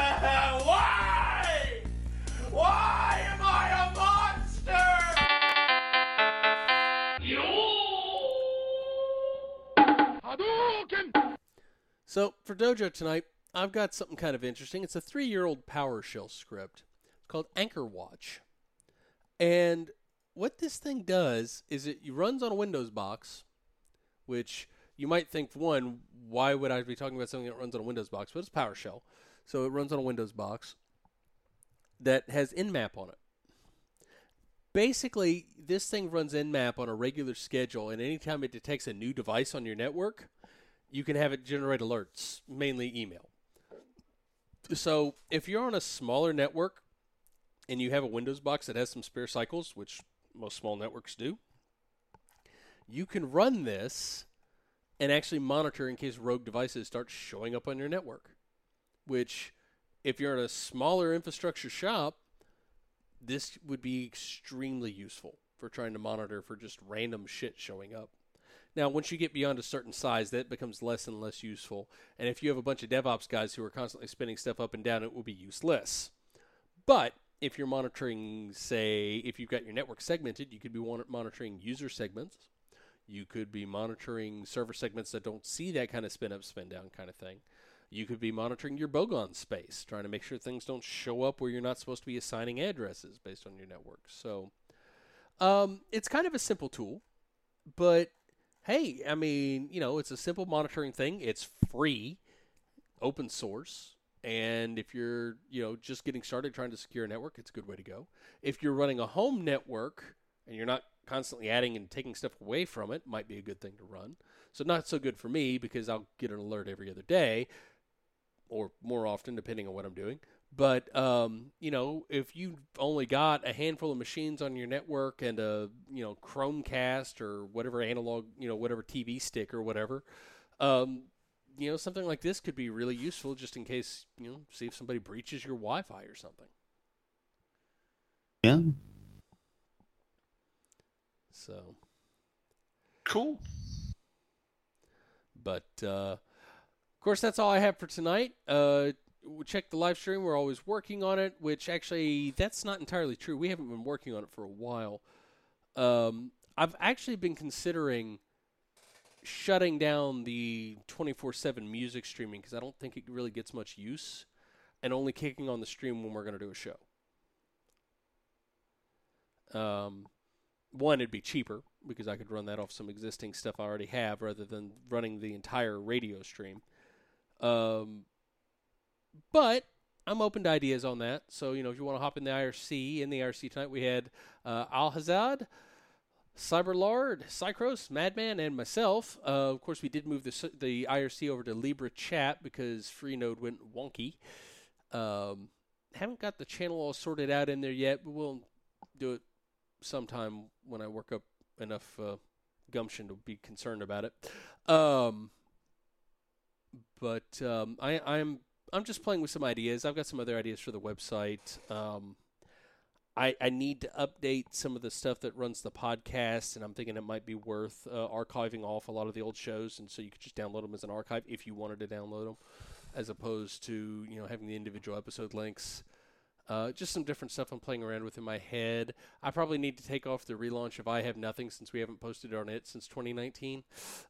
Why? Why am I a monster? So, for Dojo tonight, I've got something kind of interesting. It's a 3-year-old PowerShell script. It's called Anchor Watch. And what this thing does is it runs on a Windows box, which you might think, one, why would I be talking about something that runs on a Windows box? But it's PowerShell. So it runs on a Windows box that has Nmap on it. Basically, this thing runs Nmap on a regular schedule, and anytime it detects a new device on your network, you can have it generate alerts, mainly email. So if you're on a smaller network and you have a Windows box that has some spare cycles, which most small networks do, you can run this and actually monitor in case rogue devices start showing up on your network. Which, if you're in a smaller infrastructure shop, this would be extremely useful for trying to monitor for just random shit showing up. Now, once you get beyond a certain size, that becomes less and less useful. And if you have a bunch of DevOps guys who are constantly spinning stuff up and down, it will be useless. But if you're monitoring, say, if you've got your network segmented, you could be monitoring user segments. You could be monitoring server segments that don't see that kind of spin up, spin down kind of thing. You could be monitoring your Bogon space, trying to make sure things don't show up where you're not supposed to be assigning addresses based on your network. So it's kind of a simple tool, but hey, I mean, it's a simple monitoring thing. It's free, open source. And if you're, just getting started trying to secure a network, it's a good way to go. If you're running a home network and you're not constantly adding and taking stuff away from it, might be a good thing to run. So not so good for me because I'll get an alert every other day or more often depending on what I'm doing. But, if you've only got a handful of machines on your network and a, Chromecast or whatever analog, whatever TV stick or whatever, something like this could be really useful just in case, see if somebody breaches your Wi-Fi or something. Yeah. So Cool. But, of course, that's all I have for tonight. We'll check the live stream. We're always working on it, which actually, that's not entirely true. We haven't been working on it for a while. I've actually been considering shutting down the 24/7 music streaming because I don't think it really gets much use, and only kicking on the stream when we're going to do a show. One, it'd be cheaper because I could run that off some existing stuff I already have rather than running the entire radio stream. But I'm open to ideas on that. So, if you want to hop in the IRC tonight, we had Al-Hazad, Cyberlord, Cycros, Madman, and myself. Of course, we did move the IRC over to Libra Chat because Freenode went wonky. Haven't got the channel all sorted out in there yet, but we'll do it sometime when I work up enough gumption to be concerned about it. But I'm just playing with some ideas. I've got some other ideas for the website. I need to update some of the stuff that runs the podcast, and I'm thinking it might be worth archiving off a lot of the old shows, and so you could just download them as an archive if you wanted to download them, as opposed to having the individual episode links. Just some different stuff I'm playing around with in my head. I probably need to take off the relaunch of I Have Nothing since we haven't posted on it since 2019.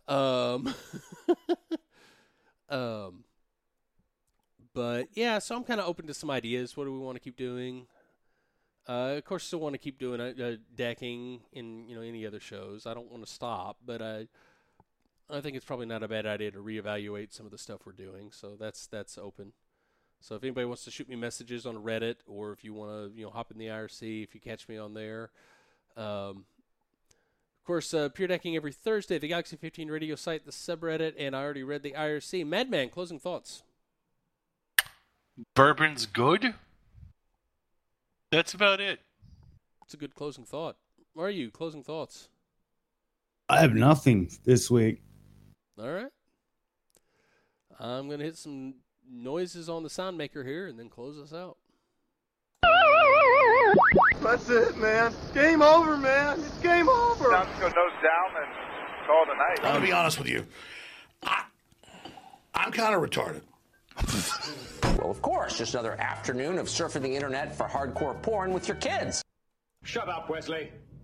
But yeah, so I'm kind of open to some ideas. What do we want to keep doing? Of course, still want to keep doing decking in any other shows. I don't want to stop, but I think it's probably not a bad idea to reevaluate some of the stuff we're doing. So that's open. So if anybody wants to shoot me messages on Reddit, or if you want to hop in the IRC, if you catch me on there. Of course, Pure Decking every Thursday, the Galaxy 15 radio site, the subreddit, and I already read the IRC. Madman, closing thoughts. Bourbon's good. That's about it. It's a good closing thought. Where are you? Closing thoughts. I have nothing this week. All right. I'm going to hit some noises on the sound maker here and then close us out. That's it, man. Game over, man. It's game over. Time to go nose down and call it a night. I'm going to be honest with you. I'm kind of retarded. Well, of course, just another afternoon of surfing the internet for hardcore porn with your kids. Shut up, Wesley.